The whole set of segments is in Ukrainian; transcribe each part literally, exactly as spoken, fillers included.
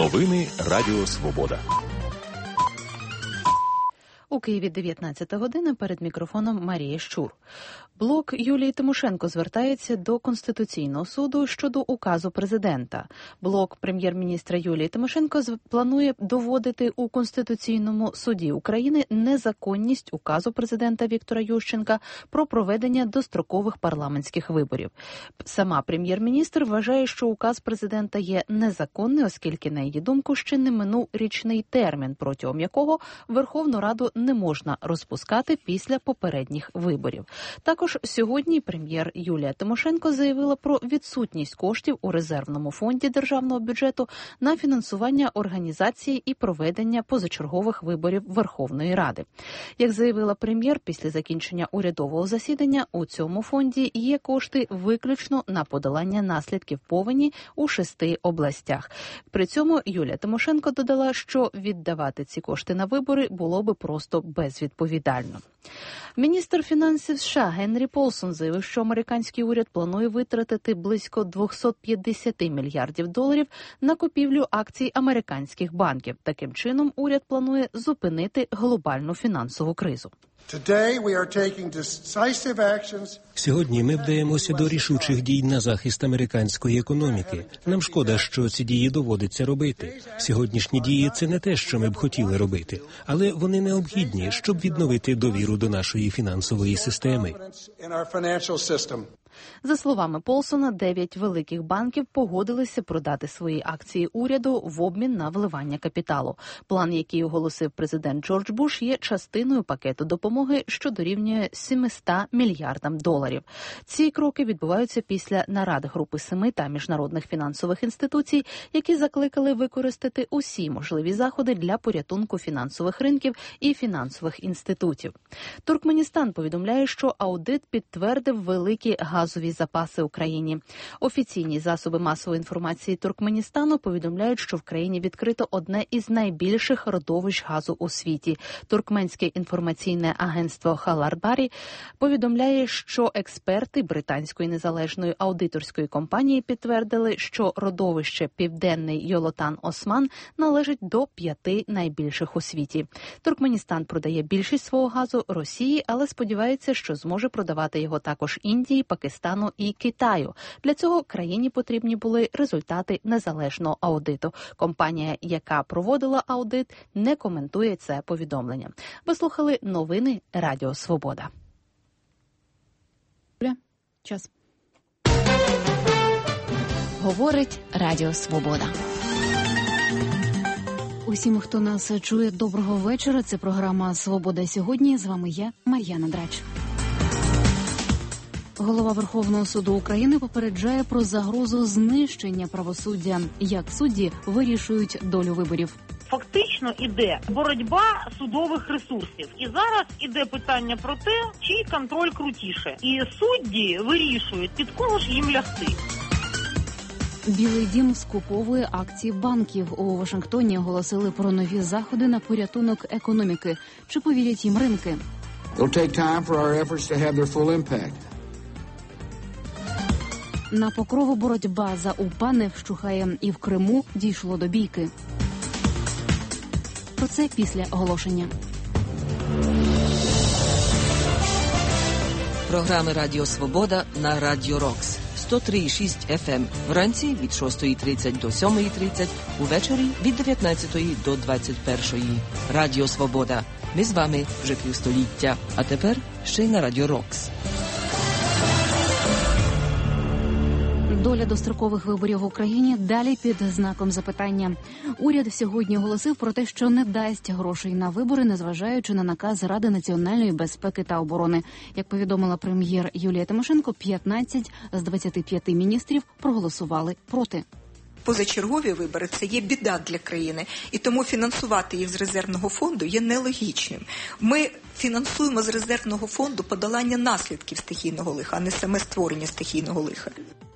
Новини Радіо Свобода. У Києві дев'ятнадцята година, перед мікрофоном Марія Щур. Блок Юлії Тимошенко звертається до Конституційного суду щодо указу президента. Блок прем'єр-міністра Юлії Тимошенко планує доводити у Конституційному суді України незаконність указу президента Віктора Ющенка про проведення дострокових парламентських виборів. Сама прем'єр-міністр вважає, що указ президента є незаконний, оскільки, на її думку, ще не минув річний термін, протягом якого Верховну Раду не можна розпускати після попередніх виборів. Також сьогодні прем'єр Юлія Тимошенко заявила про відсутність коштів у резервному фонді державного бюджету на фінансування організації і проведення позачергових виборів Верховної Ради. Як заявила прем'єр, після закінчення урядового засідання у цьому фонді є кошти виключно на подолання наслідків повені у шести областях. При цьому Юлія Тимошенко додала, що віддавати ці кошти на вибори було би просто безвідповідально. Міністр фінансів США Генрі Полсон заявив, що американський уряд планує витратити близько двісті п'ятдесят мільярдів доларів на купівлю акцій американських банків. Таким чином, уряд планує зупинити глобальну фінансову кризу. Сьогодні ми вдаємося до рішучих дій на захист американської економіки. Нам шкода, що ці дії доводиться робити. Сьогоднішні дії – це не те, що ми б хотіли робити, але вони необхідні, щоб відновити довіру до нашої фінансової системи. За словами Полсона, дев'ять великих банків погодилися продати свої акції уряду в обмін на вливання капіталу. План, який оголосив президент Джордж Буш, є частиною пакету допомоги, що дорівнює сімсот мільярдам доларів. Ці кроки відбуваються після нарад Групи семи та міжнародних фінансових інституцій, які закликали використати усі можливі заходи для порятунку фінансових ринків і фінансових інститутів. Туркменістан повідомляє, що аудит підтвердив великі газові запаси Україні. Офіційні засоби масової інформації Туркменістану повідомляють, що в країні відкрито одне із найбільших родовищ газу у світі. Туркменське інформаційне агентство Халарбарі повідомляє, що експерти британської незалежної аудиторської компанії підтвердили, що родовище Південний Йолотан-Осман належить до п'яти найбільших у світі. Туркменістан продає більшість свого газу Росії, але сподівається, що зможе продавати його також Індії, Пакистану і Китаю. Для цього країні потрібні були результати незалежного аудиту. Компанія, яка проводила аудит, не коментує це повідомлення. Ви слухали новини Радіо Свобода. Час. Говорить Радіо Свобода. Усім, хто нас чує, доброго вечора. Це програма «Свобода сьогодні». З вами я, Мар'яна Драч. Голова Верховного суду України попереджає про загрозу знищення правосуддя. Як судді вирішують долю виборів. Фактично іде боротьба судових ресурсів. І зараз іде питання про те, чий контроль крутіше. І судді вирішують, під кого ж їм лягти. Білий дім скуповує акції банків. У Вашингтоні оголосили про нові заходи на порятунок економіки. Чи повірять їм ринки? It'll take time for our efforts to have their full impact. На Покрову боротьба за УПА не вщухає, і в Криму дійшло до бійки. Про це після оголошення. Програми Радіо Свобода на Радіо Рокс. сто три і шість еф ем. Вранці від шостої тридцять до сьомої тридцять, увечері від дев'ятнадцятої до двадцять першої. Радіо Свобода. Ми з вами вже півстоліття. А тепер ще й на Радіо Рокс. Доля дострокових виборів в Україні далі під знаком запитання. Уряд сьогодні оголосив про те, що не дасть грошей на вибори, незважаючи на наказ Ради національної безпеки та оборони. Як повідомила прем'єр Юлія Тимошенко, п'ятнадцять з двадцяти п'яти міністрів проголосували проти. Позачергові вибори – це є біда для країни, і тому фінансувати їх з резервного фонду є нелогічним. Ми фінансуємо з резервного фонду подолання наслідків стихійного лиха, а не саме створення стихійного лиха.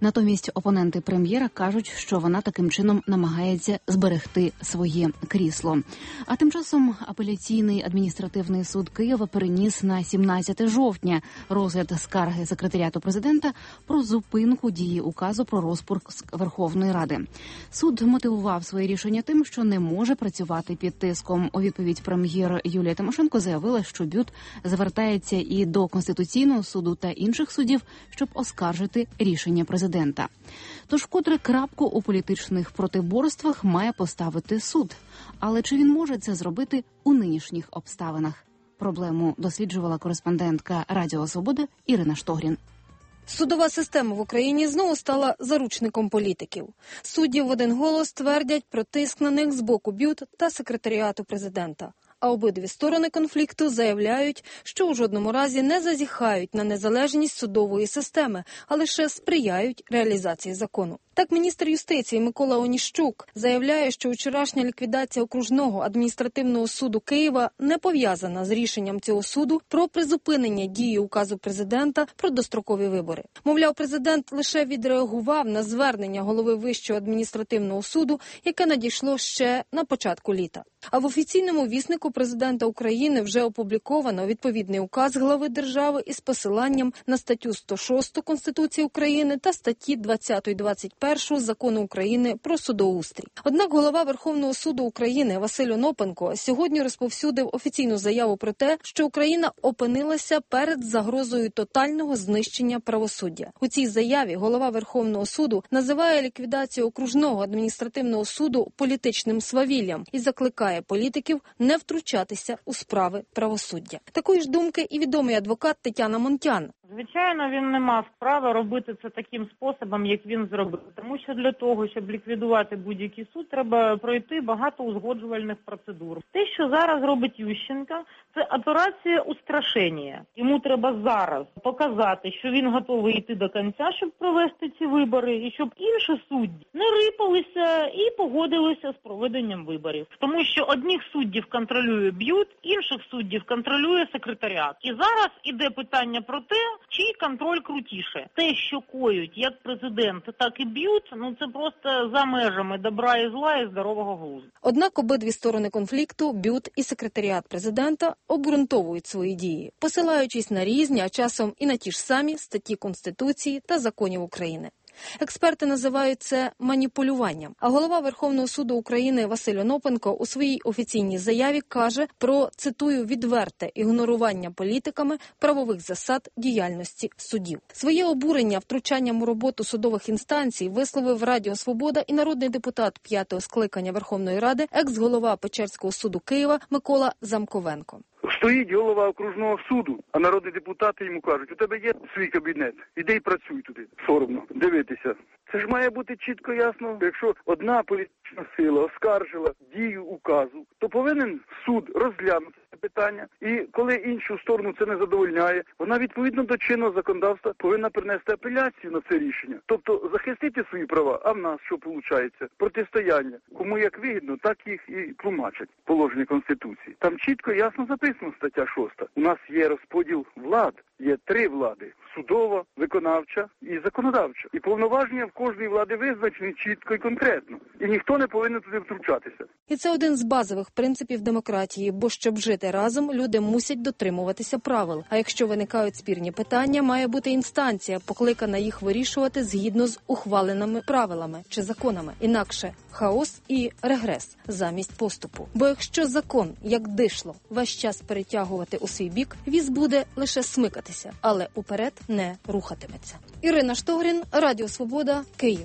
Натомість опоненти прем'єра кажуть, що вона таким чином намагається зберегти своє крісло. А тим часом апеляційний адміністративний суд Києва переніс на сімнадцяте жовтня розгляд скарги секретаріату президента про зупинку дії указу про розпуск Верховної Ради. Суд мотивував своє рішення тим, що не може працювати під тиском. У відповідь прем'єр Юлія Тимошенко заявила, що БЮТ звертається і до Конституційного суду та інших судів, щоб оскаржити рішення президента. Тож котре крапку у політичних протиборствах має поставити суд. Але чи він може це зробити у нинішніх обставинах? Проблему досліджувала кореспондентка Радіо Свобода Ірина Штогрін. Судова система в Україні знову стала заручником політиків. Судді в один голос твердять про тиск на них з боку БЮТ та секретаріату президента. А обидві сторони конфлікту заявляють, що у жодному разі не зазіхають на незалежність судової системи, а лише сприяють реалізації закону. Так, міністр юстиції Микола Оніщук заявляє, що вчорашня ліквідація окружного адміністративного суду Києва не пов'язана з рішенням цього суду про призупинення дії указу президента про дострокові вибори. Мовляв, президент лише відреагував на звернення голови Вищого адміністративного суду, яке надійшло ще на початку літа. А в офіційному віснику президента України вже опубліковано відповідний указ глави держави із посиланням на статтю сто шосту Конституції України та статті двадцять і двадцять першу Закону України про судоустрій. Однак голова Верховного суду України Василь Онопенко сьогодні розповсюдив офіційну заяву про те, що Україна опинилася перед загрозою тотального знищення правосуддя. У цій заяві голова Верховного суду називає ліквідацію окружного адміністративного суду політичним свавіллям і закликає політиків не втручатися у справи правосуддя. Такої ж думки і відомий адвокат Тетяна Монтян. Звичайно, він не мав права робити це таким способом, як він зробив. Тому що для того, щоб ліквідувати будь-який суд, треба пройти багато узгоджувальних процедур. Те, що зараз робить Ющенко, це операція устрашення. Йому треба зараз показати, що він готовий йти до кінця, щоб провести ці вибори, і щоб інші судді не рипалися і погодилися з проведенням виборів. Тому що одних суддів контролює БЮТ, інших суддів контролює секретаріат. І зараз іде питання про те, чий контроль крутіше. Те, що коють як президент, так і БЮТ, ну це просто за межами добра і зла і здорового глузду. Однак обидві сторони конфлікту, БЮТ і секретаріат президента, обґрунтовують свої дії, посилаючись на різні, а часом і на ті ж самі статті Конституції та законів України. Експерти називають це маніпулюванням. А голова Верховного суду України Василь Онопенко у своїй офіційній заяві каже про, цитую, відверте ігнорування політиками правових засад діяльності судів. Своє обурення втручанням у роботу судових інстанцій висловив Радіо Свобода і народний депутат п'ятого скликання Верховної Ради, екс-голова Печерського суду Києва Микола Замковенко. Стоїть голова окружного суду, а народні депутати йому кажуть, у тебе є свій кабінет, іди і працюй туди. Соромно дивитися. Це ж має бути чітко ясно. Якщо одна політична сила оскаржила дію указу, то повинен суд розглянути це питання. І коли іншу сторону це не задовольняє, вона відповідно до чинного законодавства повинна принести апеляцію на це рішення. Тобто захистити свої права, а в нас що виходить? Протистояння. Кому як вигідно, так їх і тлумачать положення Конституції. Там чітко ясно записано стаття шоста. У нас є розподіл влад. Є три влади – судова, виконавча і законодавча. І повноваження в кожній влади визначені чітко і конкретно. І ніхто не повинен туди втручатися. І це один з базових принципів демократії, бо щоб жити разом, люди мусять дотримуватися правил. А якщо виникають спірні питання, має бути інстанція, покликана їх вирішувати згідно з ухваленими правилами чи законами. Інакше хаос і регрес замість поступу. Бо якщо закон, як дишло, весь час перетягувати у свій бік, віз буде лише смикатися, але уперед не рухатиметься. Ірина Штогрін, Радіо Свобода, Київ.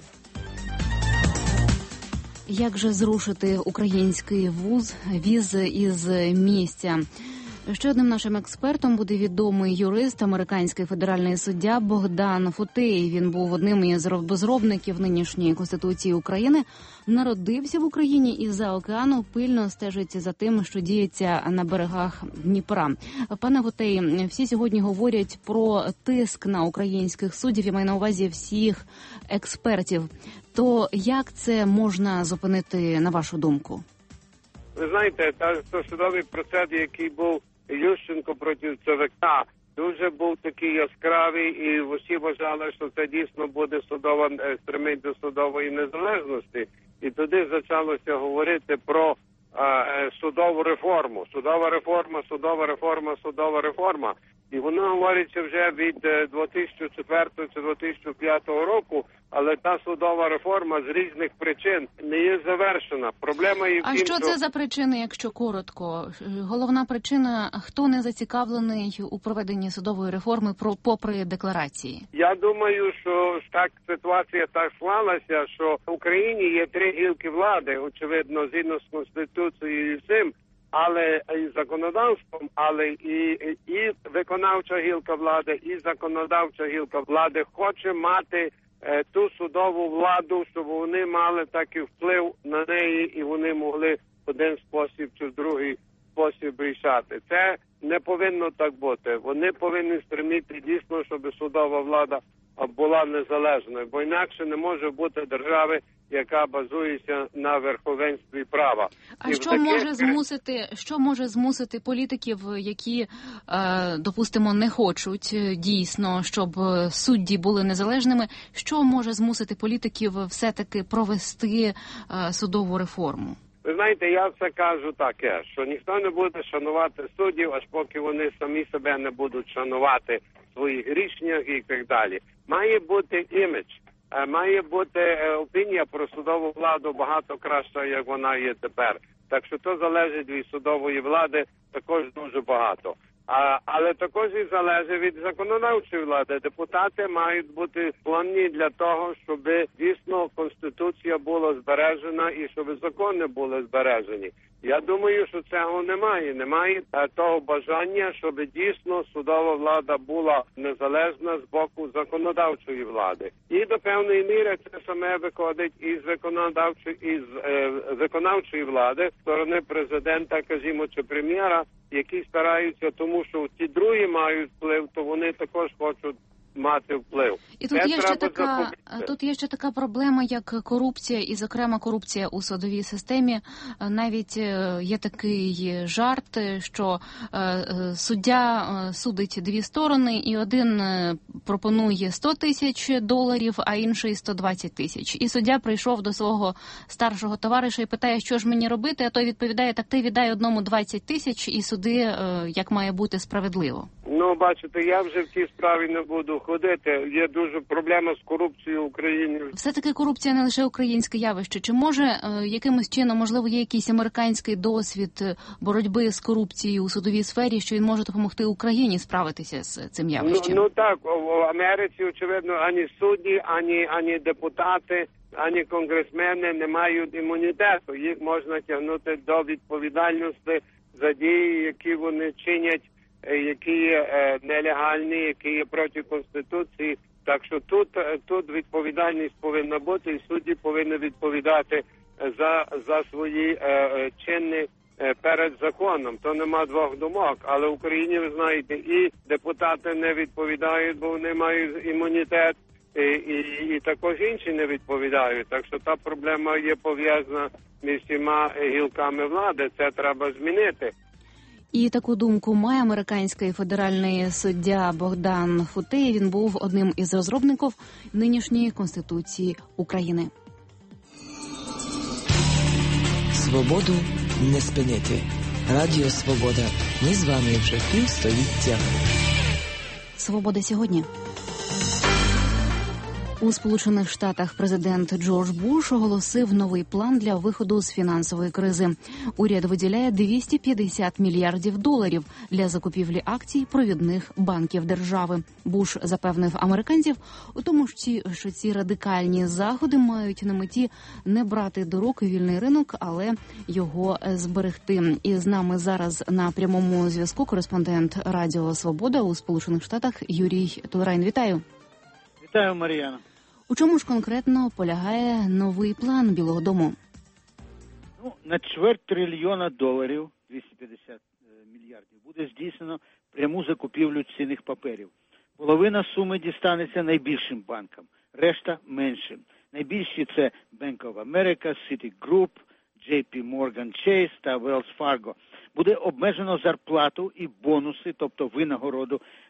Як же зрушити український вуз, віз із місця? Ще одним нашим експертом буде відомий юрист, американський федеральний суддя Богдан Футей. Він був одним із розробників нинішньої Конституції України. Народився в Україні і за океану пильно стежить за тим, що діється на берегах Дніпра. Пане Футей, всі сьогодні говорять про тиск на українських суддів, я маю на увазі всіх експертів. То як це можна зупинити, на вашу думку? Ви знаєте, та, то судовий процес, який був Ющенко проти ЦВК, дуже був такий яскравий, і всі вважали, що це дійсно буде судова, стремить до судової незалежності. І тоді почалося говорити про е, судову реформу. Судова реформа, судова реформа, судова реформа. І воно говориться вже від дві тисячі четвертого чи дві тисячі п'ятого року, але та судова реформа з різних причин не є завершена. Проблема є в тім, А що це що... за причини, якщо коротко? Головна причина, хто не зацікавлений у проведенні судової реформи попри декларації? Я думаю, що так ситуація так склалася, що в Україні є три гілки влади, очевидно, згідно з Конституцією і всім, але і законодавством, але і, і виконавча гілка влади, і законодавча гілка влади хоче мати е, ту судову владу, щоб вони мали такий вплив на неї і вони могли в один спосіб чи в другий спосіб рішати. Це не повинно так бути. Вони повинні стремити дійсно, щоб судова влада була незалежною, бо інакше не може бути держави, яка базується на верховенстві права. А і що таке... може змусити, що може змусити політиків, які, е, допустимо, не хочуть дійсно, щоб судді були незалежними, що може змусити політиків все-таки провести е, судову реформу? Ви знаєте, я все кажу таке, що ніхто не буде шанувати суддів, аж поки вони самі себе не будуть шанувати в своїх рішеннях і так далі. Має бути імідж, має бути опінія про судову владу багато краща, як вона є тепер. Так що то залежить від судової влади також дуже багато. А, але також і залежить від законодавчої влади. Депутати мають бути склонні для того, щоб дійсно Конституція була збережена і щоб закони були збережені. Я думаю, що цього немає. Немає того бажання, щоб дійсно судова влада була незалежна з боку законодавчої влади. І до певної міри це саме виходить із законодавчої, із е, виконавчої влади, сторони президента, кажімо, чи прем'єра, які стараються, тому що ті другі мають вплив, то вони також хочуть мати вплив. І тут є ще така, тут є ще така проблема, як корупція, і, зокрема, корупція у судовій системі. Навіть є такий жарт, що суддя судить дві сторони, і один пропонує сто тисяч доларів, а інший сто двадцять тисяч. І суддя прийшов до свого старшого товариша і питає, що ж мені робити, а той відповідає, так ти віддай одному двадцять тисяч і суди, як має бути справедливо. Ну, бачите, я вже в цій справі не буду ходити. Є дуже проблема з корупцією в Україні. Все-таки корупція не лише українське явище. Чи може е, якимось чином, можливо, є якийсь американський досвід боротьби з корупцією у судовій сфері, що він може допомогти Україні справитися з цим явищем? Ну, ну так, в Америці, очевидно, ані судді, ані, ані депутати, ані конгресмени не мають імунітету. Їх можна тягнути до відповідальності за дії, які вони чинять, які є нелегальні, які є проти Конституції. Так що тут, тут відповідальність повинна бути, і судді повинні відповідати за, за свої е, чини е, перед законом. То нема двох думок. Але в Україні, ви знаєте, і депутати не відповідають, бо вони мають імунітет, і, і, і також інші не відповідають. Так що та проблема є пов'язана між всіма гілками влади. Це треба змінити. І таку думку має американський федеральний суддя Богдан Футей. Він був одним із розробників нинішньої Конституції України. Свободу не спиняти. Радіо Свобода. Ми з вами вже півстоліття. Свобода сьогодні. У Сполучених Штатах президент Джордж Буш оголосив новий план для виходу з фінансової кризи. Уряд виділяє двісті п'ятдесят мільярдів доларів для закупівлі акцій провідних банків держави. Буш запевнив американців у тому, що ці радикальні заходи мають на меті не брати до рук вільний ринок, але його зберегти. І з нами зараз на прямому зв'язку кореспондент Радіо Свобода у Сполучених Штатах Юрій Тулерайн. Вітаю. Вітаю, Мар'яна. У чому ж конкретно полягає новий план Білого дому? Ну, на чверть трильйона доларів, двісті п'ятдесят мільярдів, буде здійснено пряму закупівлю цінних паперів. Половина суми дістанеться найбільшим банкам, решта – меншим. Найбільші – це Bank of America, Citigroup, джей пі Morgan Chase та Wells Fargo. Буде обмежено зарплату і бонуси, тобто винагороду,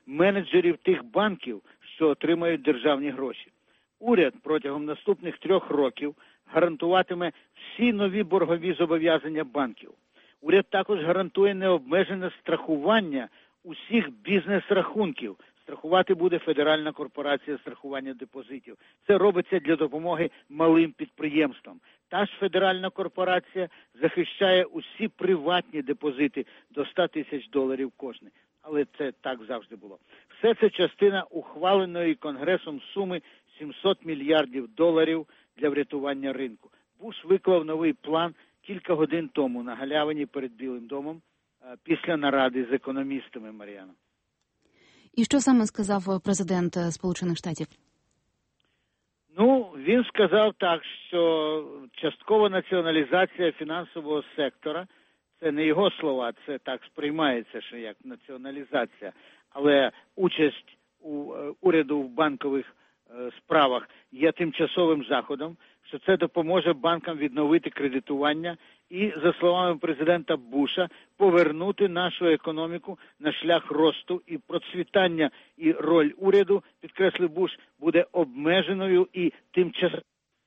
менеджерів тих банків, що отримають державні гроші. Уряд протягом наступних трьох років гарантуватиме всі нові боргові зобов'язання банків. Уряд також гарантує необмежене страхування усіх бізнес-рахунків. Страхувати буде Федеральна корпорація страхування депозитів. Це робиться для допомоги малим підприємствам. Та ж Федеральна корпорація захищає усі приватні депозити до ста тисяч доларів кожне. Але це так завжди було. Все це частина ухваленої Конгресом суми сімсот мільярдів доларів для врятування ринку. Буш виклав новий план кілька годин тому на галявині перед Білим домом після наради з економістами, Мар'яна. І що саме сказав президент Сполучених Штатів? Ну, він сказав так, що часткова націоналізація фінансового сектора, це не його слова, це так сприймається, що як націоналізація, але участь у уряду в банкових справах є тимчасовим заходом, що це допоможе банкам відновити кредитування і, за словами президента Буша, повернути нашу економіку на шлях росту і процвітання. І роль уряду, підкреслив Буш, буде обмеженою і тимчасовою.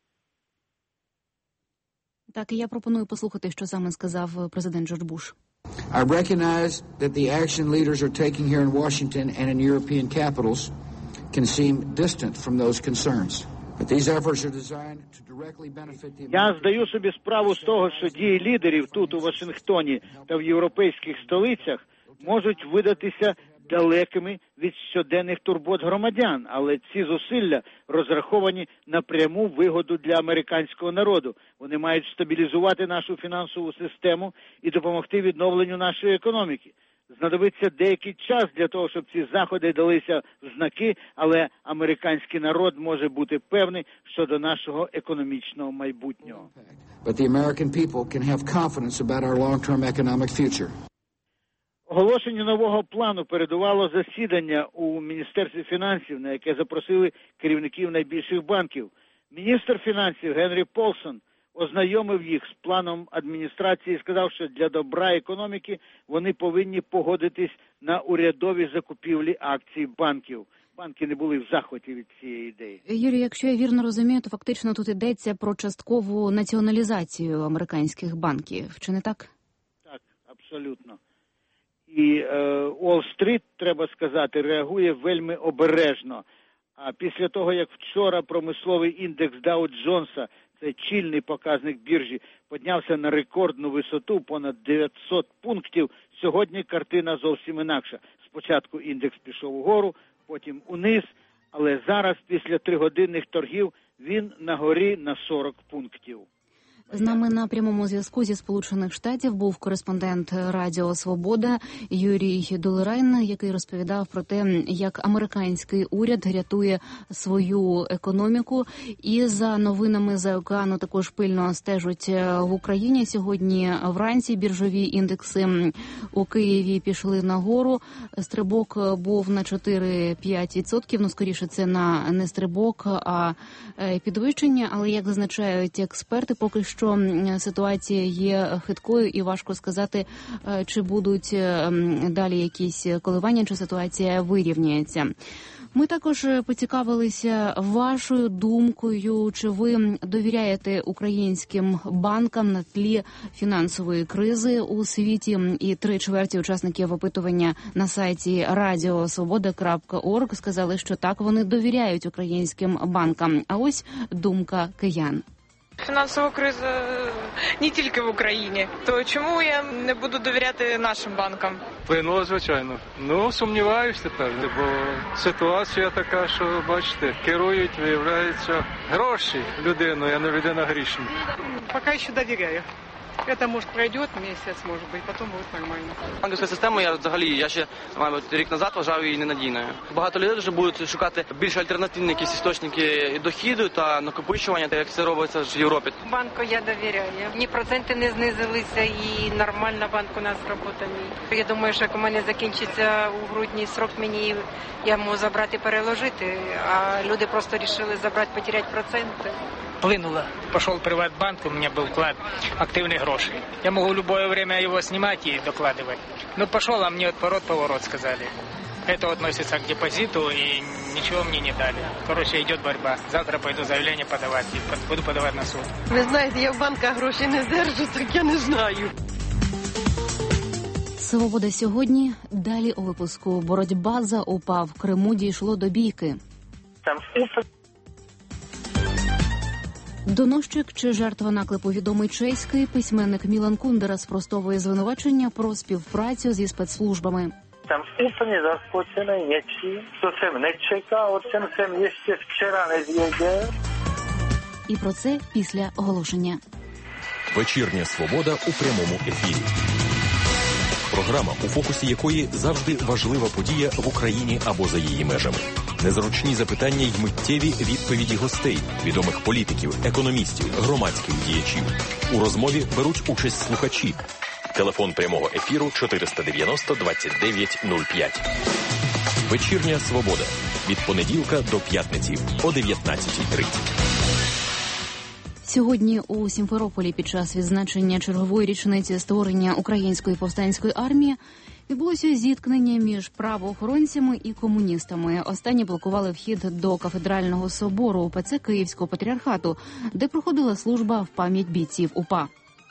Так, і я пропоную послухати, що саме сказав президент Джордж Буш. I recognize that the action leaders are taking here in Washington and in European capitals can seem distant from those concerns. But these efforts are designed to directly benefit the Я здаю собі справу з того, що дії лідерів тут у Вашингтоні та в європейських столицях можуть видатися далекими від щоденних турбот громадян, але ці зусилля розраховані на пряму вигоду для американського народу. Вони мають стабілізувати нашу фінансову систему і допомогти відновленню нашої економіки. Знадобиться деякий час для того, щоб ці заходи далися в знаки, але американський народ може бути певний щодо нашого економічного майбутнього. But the American people can have confidence about our long-term economic future. Оголошенню нового плану передувало засідання у Міністерстві фінансів, на яке запросили керівників найбільших банків. Міністр фінансів Генрі Полсон ознайомив їх з планом адміністрації і сказав, що для добра економіки вони повинні погодитись на урядові закупівлі акцій банків. Банки не були в захваті від цієї ідеї. Юрій, якщо я вірно розумію, то фактично тут йдеться про часткову націоналізацію американських банків. Чи не так? Так, абсолютно. І Уолл-стріт, треба сказати, реагує вельми обережно. А після того, як вчора промисловий індекс Дау-Джонса, це чільний показник біржі, піднявся на рекордну висоту понад дев'ятсот пунктів, сьогодні картина зовсім інакша. Спочатку індекс пішов угору, потім униз, але зараз, після тригодинних торгів, він на горі на сорок пунктів. З нами на прямому зв'язку зі Сполучених Штатів був кореспондент Радіо Свобода Юрій Долерайн, який розповідав про те, як американський уряд рятує свою економіку. І за новинами з океану також пильно стежать в Україні. Сьогодні вранці біржові індекси у Києві пішли нагору. Стрибок був на чотири-п'ять відсотків, ну скоріше це на не стрибок, а підвищення. Але, як зазначають експерти, поки що що ситуація є хиткою і важко сказати, чи будуть далі якісь коливання, чи ситуація вирівняється. Ми також поцікавилися вашою думкою, чи ви довіряєте українським банкам на тлі фінансової кризи у світі. І три чверті учасників опитування на сайті радіо свобода крапка орг сказали, що так, вони довіряють українським банкам. А ось думка киян. Фінансова криза не тільки в Україні. То чому я не буду довіряти нашим банкам? Вплинуло, звичайно. Ну, сумніваюся тепер, бо ситуація така, що, бачите, керують, виявляється, гроші людиною, а не людина грішна. Поки ще довіряю. Это, может, пройдет месяц, может быть, потом будет нормально. Банківська система, я взагалі, я ще, мабуть, рік назад вважав її ненадійною. Багато людей вже будуть шукати більш альтернативні якісь істочники доходу та накопичування, як це робиться в Європі. Банку я довіряю. Ні проценти не знизилися і нормально банк у нас працює. Я думаю, що як у мене закінчиться у грудні срок, мені я можу забрати і переложити, а люди просто вирішили забрати, потеряти проценти. Плынуло. Пошел в приватбанк, у меня был вклад активных грошей. Я могу в любое время его снимать и докладывать. Ну, пошел, а мне отворот-поворот сказали. Это относится к депозиту, и ничего мне не дали. Короче, идет борьба. Завтра пойду заявление подавать и буду подавать на суд. Ви знаєте, я в банках грошей не держу, так я не знаю. «Свобода сьогодні». Далі у випуску. Боротьба за УПА в Криму дійшло до бійки. Доносчик чи жертва наклепу відомий чеський письменник Мілан Кундера спростовує звинувачення про співпрацю зі спецслужбами. Jsem úplně zaskočený něčím, co jsem nečekal, o čem jsem ještě včera nevěděl. І про це після оголошення. Вечірня «Свобода» у прямому ефірі. Програма, у фокусі якої завжди важлива подія в Україні або за її межами. Незручні запитання й миттєві відповіді гостей, відомих політиків, економістів, громадських діячів. У розмові беруть участь слухачі. Телефон прямого ефіру чотириста дев'яносто двадцять дев'ять нуль п'ять. Вечірня «Свобода» від понеділка до п'ятниці о дев'ятнадцятій тридцять. Сьогодні у Сімферополі під час відзначення чергової річниці створення Української повстанської армії відбулося зіткнення між правоохоронцями і комуністами. Останні блокували вхід до кафедрального собору УПЦ Київського патріархату, де проходила служба в пам'ять бійців УПА.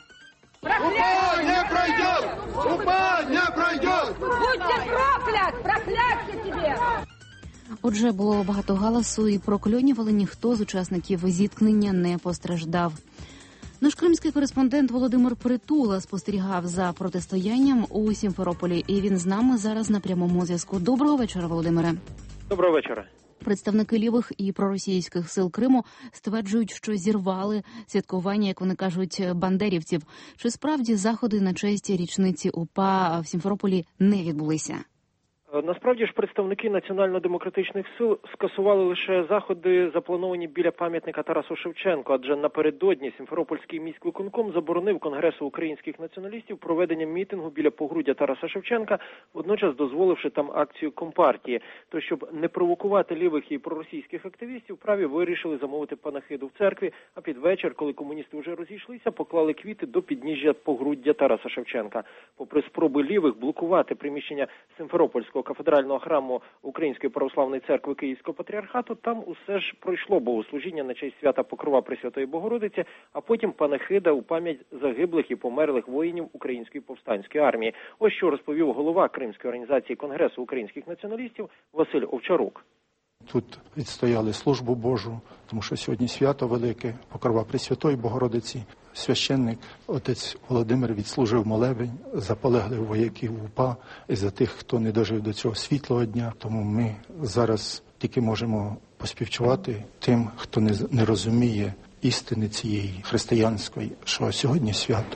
УПА не пройдет! УПА не пройдет! Будьте проклят! Проклятьте тебе! Отже, було багато галасу і прокльонів, але ніхто з учасників зіткнення не постраждав. Наш кримський кореспондент Володимир Притула спостерігав за протистоянням у Сімферополі, і він з нами зараз на прямому зв'язку. Доброго вечора, Володимире. Доброго вечора. Представники лівих і проросійських сил Криму стверджують, що зірвали святкування, як вони кажуть, бандерівців. Чи справді заходи на честь річниці УПА в Сімферополі не відбулися? Насправді ж представники національно-демократичних сил скасували лише заходи, заплановані біля пам'ятника Тарасу Шевченку, адже напередодні Сімферопольський міськвиконком заборонив Конгресу українських націоналістів проведення мітингу біля погруддя Тараса Шевченка, водночас дозволивши там акцію Компартії. То, щоб не провокувати лівих і проросійських активістів, праві вирішили замовити панахиду в церкві, а під вечір, коли комуністи вже розійшлися, поклали квіти до підніжжя погруддя Тараса Шевченка. Попри спроби лівих блокувати приміщення Сімферопольського кафедрального храму Української православної церкви Київського патріархату, там усе ж пройшло богослужіння на честь свята Покрова Пресвятої Богородиці, а потім панахида у пам'ять загиблих і померлих воїнів Української повстанської армії. Ось що розповів голова Кримської організації Конгресу українських націоналістів Василь Овчарук. Тут відстояли службу Божу, тому що сьогодні свято велике, Покрова Пресвятої Богородиці. Священник, отець Володимир, відслужив молебень за полеглих вояків УПА і за тих, хто не дожив до цього світлого дня. Тому ми зараз тільки можемо поспівчувати тим, хто не, не розуміє істини цієї християнської, що сьогодні свято.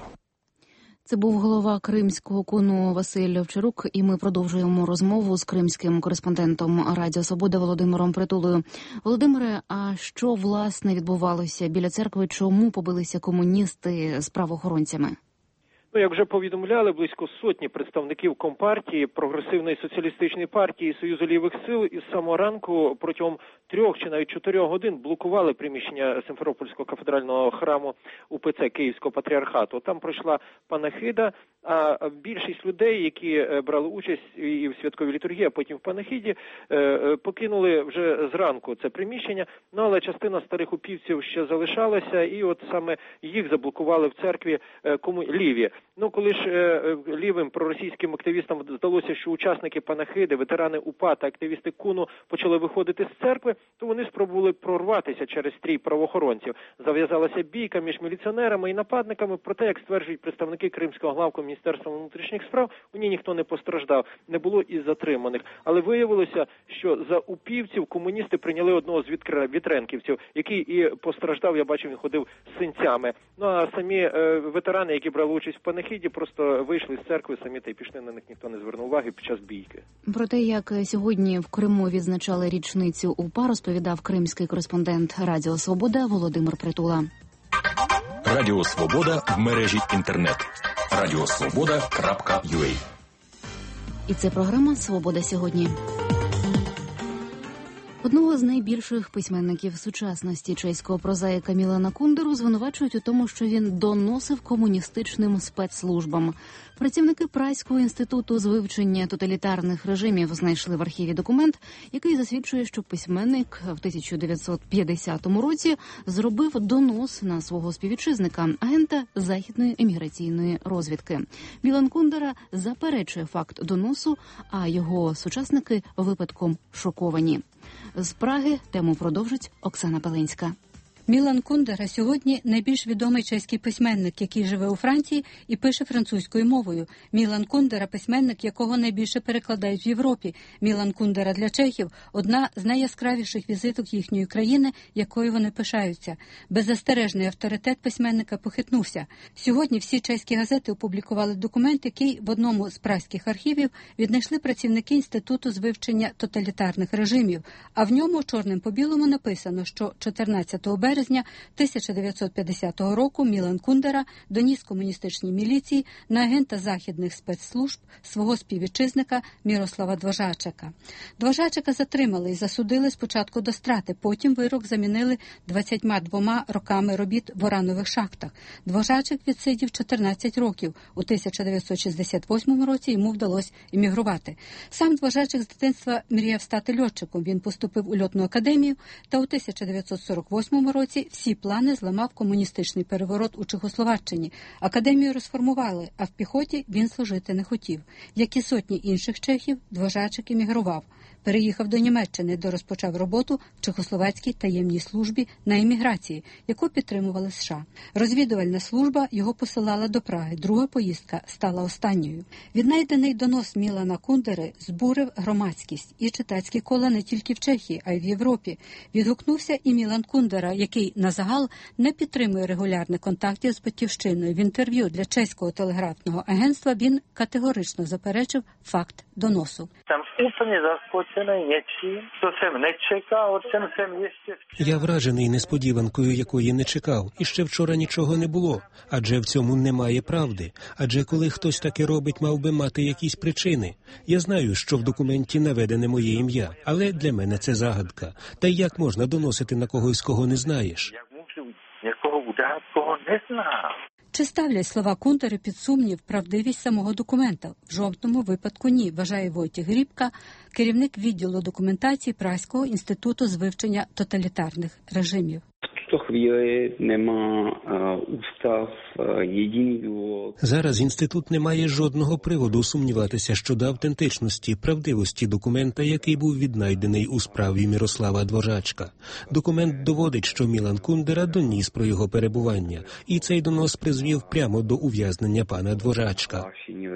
Це був голова Кримського кону Василь Овчарук, і ми продовжуємо розмову з кримським кореспондентом Радіо Свобода Володимиром Притулою. Володимире, а що, власне, відбувалося біля церкви? Чому побилися комуністи з правоохоронцями? Ну, як вже повідомляли, близько сотні представників Компартії, Прогресивної соціалістичної партії, Союзу лівих сил із самого ранку протягом трьох чи навіть чотирьох годин блокували приміщення Сімферопольського кафедрального храму УПЦ Київського патріархату. Там пройшла панахида, а більшість людей, які брали участь і в святковій літургії, а потім в панахиді, покинули вже зранку це приміщення. Ну, але частина старих упівців ще залишалася, і от саме їх заблокували в церкві кому ліві. Ну, коли ж е, лівим проросійським активістам здалося, що учасники панахиди, ветерани УПА та активісти КУНу почали виходити з церкви, то вони спробували прорватися через стрій правоохоронців. Зав'язалася бійка між міліціонерами і нападниками, проте, як стверджують представники Кримського главку Міністерства внутрішніх справ, у ній ніхто не постраждав, не було і затриманих. Але виявилося, що за упівців комуністи прийняли одного з вітренківців, який і постраждав, я бачив, він ходив з синцями. Ну, а самі е, ветерани, які брали участь в панахиді, просто вийшли з церкви самі та й пішли, на них ніхто не звернув уваги під час бійки. Про те, як сьогодні в Криму відзначали річницю УПА, розповідав кримський кореспондент Радіо Свобода Володимир Притула. Радіо Свобода в мережі інтернет. радіосвобода крапка ю а. І це програма «Свобода сьогодні». Одного з найбільших письменників сучасності, чеського прозаїка Мілана Кундеру, звинувачують у тому, що він доносив комуністичним спецслужбам. Працівники Празького інституту з вивчення тоталітарних режимів знайшли в архіві документ, який засвідчує, що письменник в тисяча дев'ятсот п'ятдесятому році зробив донос на свого співвітчизника, агента західної еміграційної розвідки. Мілан Кундера заперечує факт доносу, а його сучасники випадком шоковані. З Праги тему продовжить Оксана Пеленська. Мілан Кундера сьогодні найбільш відомий чеський письменник, який живе у Франції і пише французькою мовою. Мілан Кундера – письменник, якого найбільше перекладають в Європі. Мілан Кундера для чехів – одна з найяскравіших візиток їхньої країни, якою вони пишаються. Беззастережний авторитет письменника похитнувся. Сьогодні всі чеські газети опублікували документ, який в одному з празьких архівів віднайшли працівники Інституту з вивчення тоталітарних режимів, а в ньому чорним по білому написано, що чотирнадцятого березня тисяча дев'ятсот п'ятдесятого року Мілан Кундера доніс комуністичній міліції на агента західних спецслужб свого співвітчизника Мірослава Двожачека. Двожачека затримали і засудили спочатку до страти, потім вирок замінили двадцятьма двома роками робіт в уранових шахтах. Двожачек відсидів чотирнадцять років. У тисяча дев'ятсот шістдесят восьмому році йому вдалося емігрувати. Сам Двожачек з дитинства мріяв стати льотчиком. Він поступив у льотну академію та у тисяча дев'ятсот сорок восьмому році всі плани зламав комуністичний переворот у Чехословаччині. Академію розформували, а в піхоті він служити не хотів. Як і сотні інших чехів, Двожачек емігрував. Переїхав до Німеччини, де розпочав роботу в Чехословацькій таємній службі на еміграції, яку підтримували США. Розвідувальна служба його посилала до Праги. Друга поїздка стала останньою. Віднайдений донос Мілана Кундери збурив громадськість і читацькі кола не тільки в Чехії, а й в Європі. Відгукнувся і Мілан Кундера, який на загал не підтримує регулярних контактів з батьківщиною. В інтерв'ю для чеського телеграфного агентства він категорично заперечив факт доносу. Я вражений несподіванкою, якої не чекав. І ще вчора нічого не було. Адже в цьому немає правди. Адже коли хтось таке робить, мав би мати якісь причини. Я знаю, що в документі наведене моє ім'я, але для мене це загадка. Та й як можна доносити на когось, кого не знаєш? Як можу якого удати, кого не знаю? Чи ставлять слова Кундери під сумнів правдивість самого документа? В жодному випадку ні, вважає Войтіх Грібка, керівник відділу документації Празького інституту з вивчення тоталітарних режимів. Зараз інститут не має жодного приводу сумніватися щодо автентичності, правдивості документа, який був віднайдений у справі Мірослава Двожачка. Документ доводить, що Мілан Кундера доніс про його перебування, і цей донос призвів прямо до ув'язнення пана Двожачка.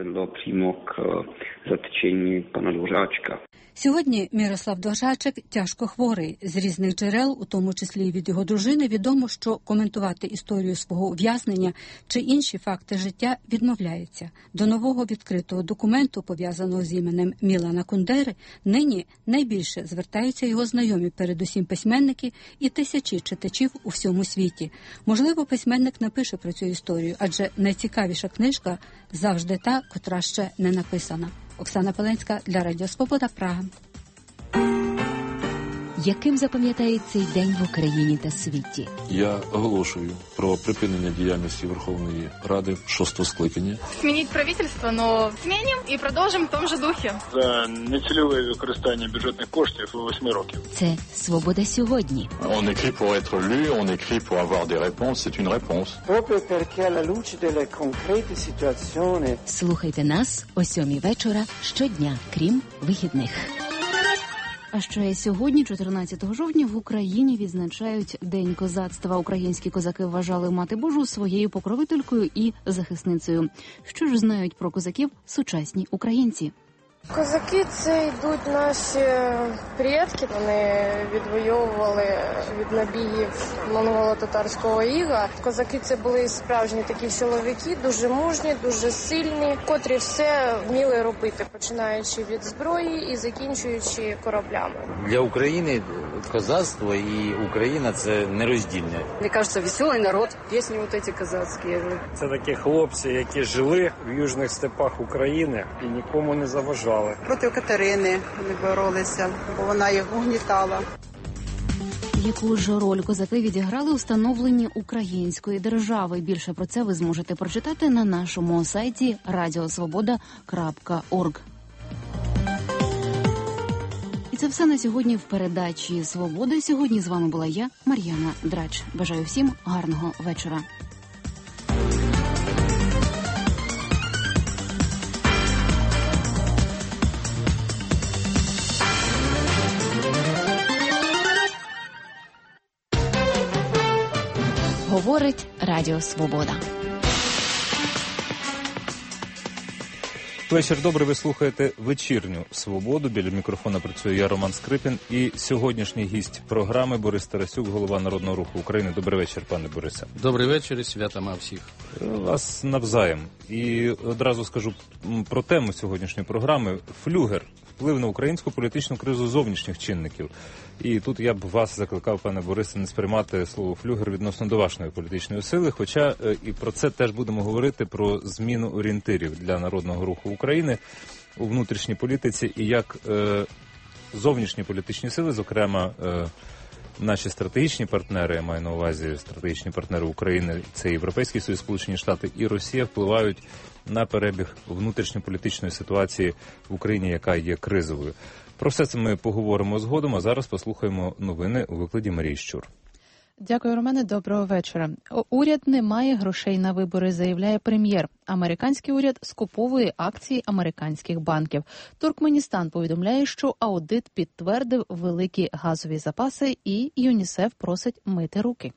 Сьогодні Мірослав Двожачек тяжко хворий. З різних джерел, у тому числі і від його дружини, відомо, що коментувати історію свого ув'язнення чи інші факти життя відмовляється. До нового відкритого документу, пов'язаного з іменем Мілана Кундери, нині найбільше звертаються його знайомі, передусім письменники і тисячі читачів у всьому світі. Можливо, письменник напише про цю історію, адже найцікавіша книжка завжди та, котра ще не написана. Оксана Пеленська для Радіо Свобода, Прага. Яким запам'ятає цей день в Україні та світі? Я оголошую про припинення діяльності Верховної Ради шостого скликання. Змінити правительство, але змінимо і продовжимо в тому ж духі. За нецільове використання бюджетних коштів у восьми років. Це «Свобода сьогодні». On écrit pour être lu, on écrit pour avoir des réponses, c'est une réponse. Proprio perché alla luce delle concrete situazioni. Слухайте нас о сьомій вечора щодня, крім вихідних. А ще сьогодні, чотирнадцятого жовтня, в Україні відзначають День козацтва. Українські козаки вважали Мати Божу своєю покровителькою і захисницею. Що ж знають про козаків сучасні українці? Козаки – це йдуть наші предки. Вони відвоювали від набігів монголо-татарського іга. Козаки – це були справжні такі чоловіки, дуже мужні, дуже сильні, котрі все вміли робити, починаючи від зброї і закінчуючи кораблями. Для України козацтво і Україна – це нероздільне. Мені кажеться, веселий народ, пісні вот ці козацькі. Це такі хлопці, які жили в южних степах України і нікому не заважали. воювали. Проти Катерини вони боролися, бо вона їх угнітала. Яку ж роль козаки відіграли у становленні української держави? Більше про це ви зможете прочитати на нашому сайті радіо свобода крапка орг. І це все на сьогодні в передачі «Свобода». Сьогодні з вами була я, Мар'яна Драч. Бажаю всім гарного вечора. Говорить Радіо Свобода. Вечір добрий, ви слухаєте вечірню «Свободу». Біля мікрофона працює я, Роман Скрипін, і сьогоднішній гість програми Борис Тарасюк, голова Народного Руху України. Добрий вечір, пане Борисе. Добрий вечір і свята ма всіх. Вас навзаєм. І одразу скажу про тему сьогоднішньої програми. Флюгер. Вплив на українську політичну кризу зовнішніх чинників. І тут я б вас закликав, пане Борисе, не сприймати слово «флюгер» відносно до вашої політичної сили, хоча і про це теж будемо говорити, про зміну орієнтирів для Народного Руху України у внутрішній політиці і як е, зовнішні політичні сили, зокрема е, наші стратегічні партнери, я маю на увазі стратегічні партнери України, це Європейський Союз, Сполучені Штати і Росія, впливають на перебіг внутрішньополітичної ситуації в Україні, яка є кризовою. Про все це ми поговоримо згодом, а зараз послухаємо новини у викладі Марії Щур. Дякую, Романе. Доброго вечора. Уряд не має грошей на вибори, заявляє прем'єр. Американський уряд скуповує акції американських банків. Туркменістан повідомляє, що аудит підтвердив великі газові запаси і ЮНІСЕФ просить мити руки.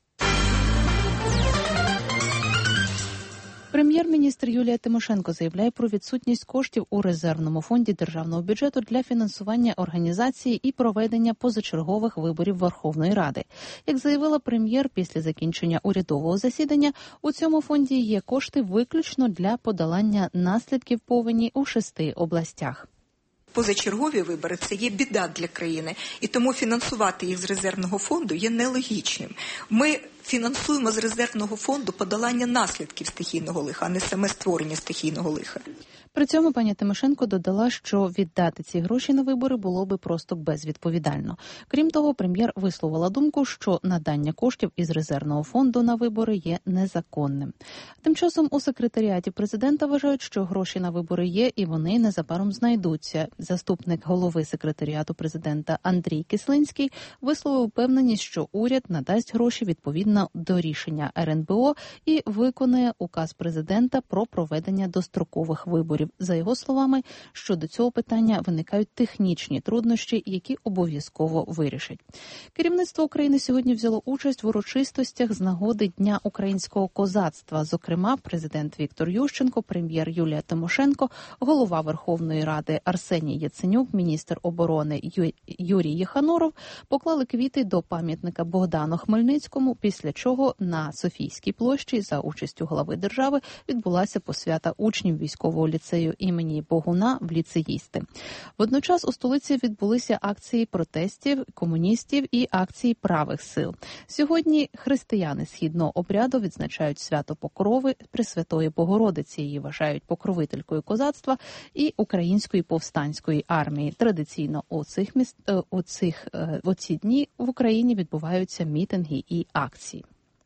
Прем'єр-міністр Юлія Тимошенко заявляє про відсутність коштів у резервному фонді державного бюджету для фінансування організації і проведення позачергових виборів Верховної Ради. Як заявила прем'єр після закінчення урядового засідання, у цьому фонді є кошти виключно для подолання наслідків повені у шести областях. Позачергові вибори – це є біда для країни, і тому фінансувати їх з резервного фонду є нелогічним. Ми фінансуємо з резервного фонду подолання наслідків стихійного лиха, а не саме створення стихійного лиха. При цьому пані Тимошенко додала, що віддати ці гроші на вибори було би просто безвідповідально. Крім того, прем'єр висловила думку, що надання коштів із резервного фонду на вибори є незаконним. Тим часом у секретаріаті президента вважають, що гроші на вибори є і вони незабаром знайдуться. Заступник голови секретаріату президента Андрій Кислинський висловив впевненість, що уряд надасть гроші відповідно до рішення ер ен бе о і виконає указ президента про проведення дострокових виборів. За його словами, щодо цього питання виникають технічні труднощі, які обов'язково вирішать. Керівництво України сьогодні взяло участь в урочистостях з нагоди Дня українського козацтва. Зокрема, президент Віктор Ющенко, прем'єр Юлія Тимошенко, голова Верховної Ради Арсеній Яценюк, міністр оборони Ю... Юрій Єханоров поклали квіти до пам'ятника Богдану Хмельницькому, після чого на Софійській площі за участю глави держави відбулася посвята учнів військового ліцею імені Богуна в ліцеїсти. Водночас у столиці відбулися акції протестів комуністів і акції правих сил. Сьогодні християни східного обряду відзначають свято Покрови Пресвятої Богородиці. Її вважають покровителькою козацтва і української повстанської армії. Традиційно у цих міст у цих у ці дні в Україні відбуваються мітинги і акції.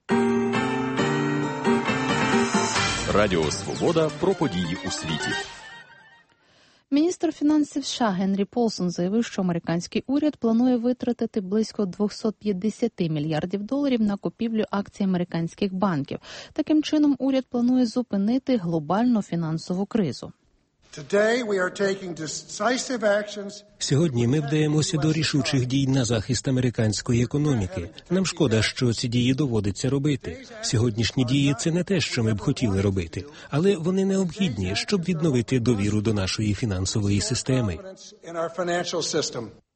Радіо «Свобода» про події у світі. Міністр фінансів США Генрі Полсон заявив, що американський уряд планує витратити близько двісті п'ятдесят мільярдів доларів на купівлю акцій американських банків. Таким чином, уряд планує зупинити глобальну фінансову кризу. Сьогодні ми вдаємося до рішучих дій на захист американської економіки. Нам шкода, що ці дії доводиться робити. Сьогоднішні дії – це не те, що ми б хотіли робити, але вони необхідні, щоб відновити довіру до нашої фінансової системи.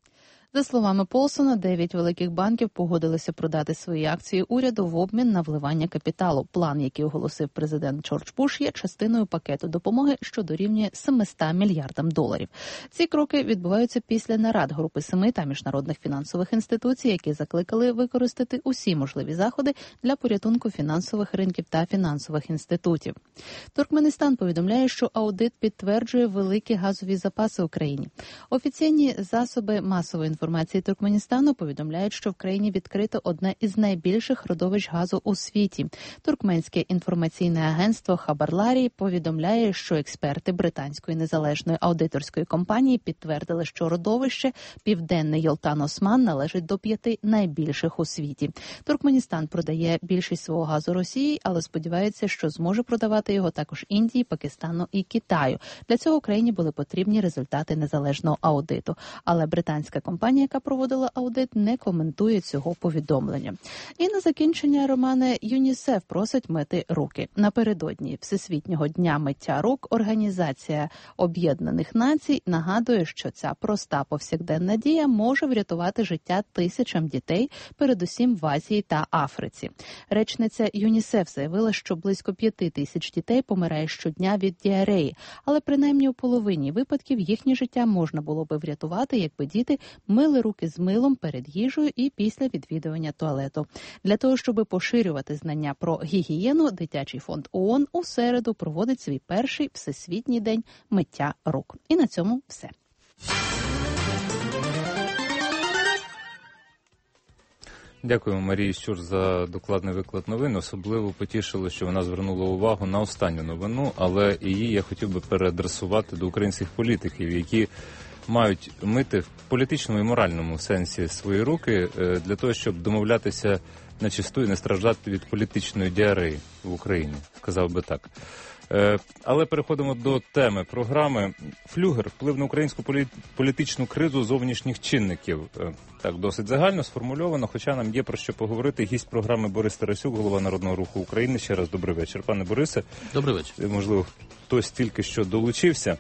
За словами Полсона, дев'ять великих банків погодилися продати свої акції уряду в обмін на вливання капіталу. План, який оголосив президент Джордж Буш, є частиною пакету допомоги, що дорівнює семистам мільярдам доларів. Ці кроки відбуваються після нарад Групи семи та міжнародних фінансових інституцій, які закликали використати усі можливі заходи для порятунку фінансових ринків та фінансових інститутів. Туркменістан повідомляє, що аудит підтверджує великі газові запаси в країні. Офіційні засоби масової інформації Туркменістану повідомляють, що в країні відкрито одне із найбільших родовищ газу у світі. Туркменське інформаційне агентство Хабарларі повідомляє, що експерти британської незалежної аудиторської компанії підтвердили, що родовище Південний Йолтан-Осман належить до п'яти найбільших у світі. Туркменістан продає більшість свого газу Росії, але сподівається, що зможе продавати його також Індії, Пакистану і Китаю. Для цього Україні були потрібні результати незалежного аудиту. Але британська компанія, яка проводила аудит, не коментує цього повідомлення. І на закінчення, Романе, ЮНІСЕФ просить мити руки. Напередодні Всесвітнього дня миття рук Організація Об'єднаних Націй нагадує, що ця проста повсякденна дія може врятувати життя тисячам дітей, передусім в Азії та Африці. Речниця ЮНІСЕФ заявила, що близько п'яти тисяч дітей помирає щодня від діареї, але принаймні у половині випадків їхнє життя можна було би врятувати, якби діти мили руки з милом перед їжею і після відвідування туалету. Для того, щоб поширювати знання про гігієну, Дитячий фонд ООН у середу проводить свій перший Всесвітній день миття рук. І на цьому все. Дякуємо Марії Щур за докладний виклад новин. Особливо потішило, що вона звернула увагу на останню новину, але її я хотів би переадресувати до українських політиків, які мають мити в політичному і моральному сенсі свої руки для того, щоб домовлятися на чисту і не страждати від політичної діареї в Україні, сказав би так. Але переходимо до теми програми. Флюгер. Вплив на українську політичну кризу зовнішніх чинників. Так, досить загально сформульовано, хоча нам є про що поговорити. Гість програми Борис Тарасюк, голова Народного Руху України. Ще раз добрий вечір. Пане Борисе. Добрий вечір. Можливо, хтось тільки що долучився.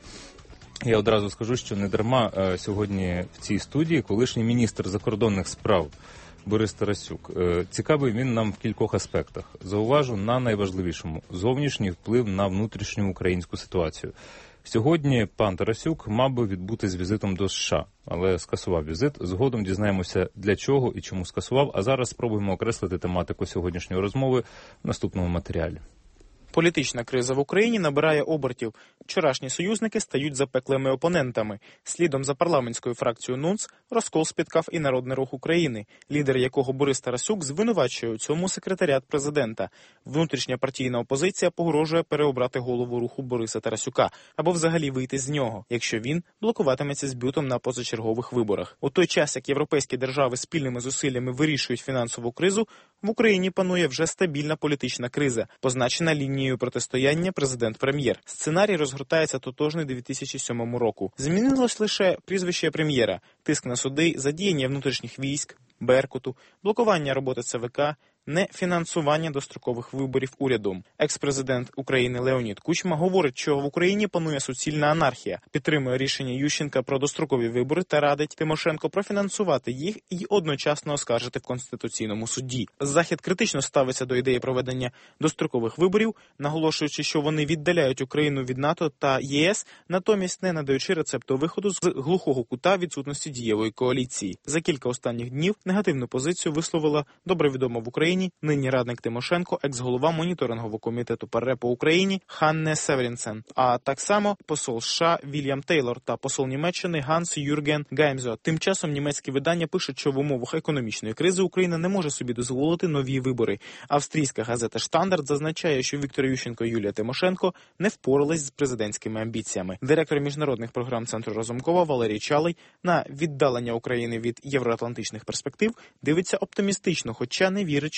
Я одразу скажу, що не дарма сьогодні в цій студії колишній міністр закордонних справ Борис Тарасюк. Цікавий він нам в кількох аспектах. Зауважу на найважливішому – зовнішній вплив на внутрішню українську ситуацію. Сьогодні пан Тарасюк мав би відбути з візитом до США, але скасував візит. Згодом дізнаємося, для чого і чому скасував, а зараз спробуємо окреслити тематику сьогоднішньої розмови в наступному матеріалі. Політична криза в Україні набирає обертів. Вчорашні союзники стають запеклими опонентами. Слідом за парламентською фракцією НУНЦ розкол спіткав і Народний Рух України, лідер якого Борис Тарасюк звинувачує у цьому секретаріат президента. Внутрішня партійна опозиція погрожує переобрати голову руху Бориса Тарасюка або взагалі вийти з нього, якщо він блокуватиметься з бютом на позачергових виборах. У той час, як європейські держави спільними зусиллями вирішують фінансову кризу, в Україні панує вже стабільна політична криза, позначена лінією протистояння президент-прем'єр. Сценарій розгортається тотожний дві тисячі сьомому року. Змінилось лише прізвище прем'єра, тиск на суди, задіяння внутрішніх військ, Беркуту, блокування роботи ЦВК, не фінансування дострокових виборів урядом. Екс-президент України Леонід Кучма говорить, що в Україні панує суцільна анархія, підтримує рішення Ющенка про дострокові вибори та радить Тимошенко профінансувати їх і одночасно оскаржити в Конституційному суді. Захід критично ставиться до ідеї проведення дострокових виборів, наголошуючи, що вони віддаляють Україну від НАТО та ЄС, натомість не надаючи рецепту виходу з глухого кута відсутності дієвої коаліції. За кілька останніх днів негативну позицію висловила добре відома в Україні нині радник Тимошенко, екс-голова моніторингового комітету ПАРЄ по Україні Ханне Северінсен, а так само посол США Вільям Тейлор та посол Німеччини Ганс Юрген Гаймзо. Тим часом німецькі видання пишуть, що в умовах економічної кризи Україна не може собі дозволити нові вибори. Австрійська газета «Штандарт» зазначає, що Віктор Ющенко і Юлія Тимошенко не впорались з президентськими амбіціями. Директор міжнародних програм Центру Разумкова Валерій Чалий на віддалення України від євроатлантичних перспектив дивиться оптимістично, хоча не вірить, що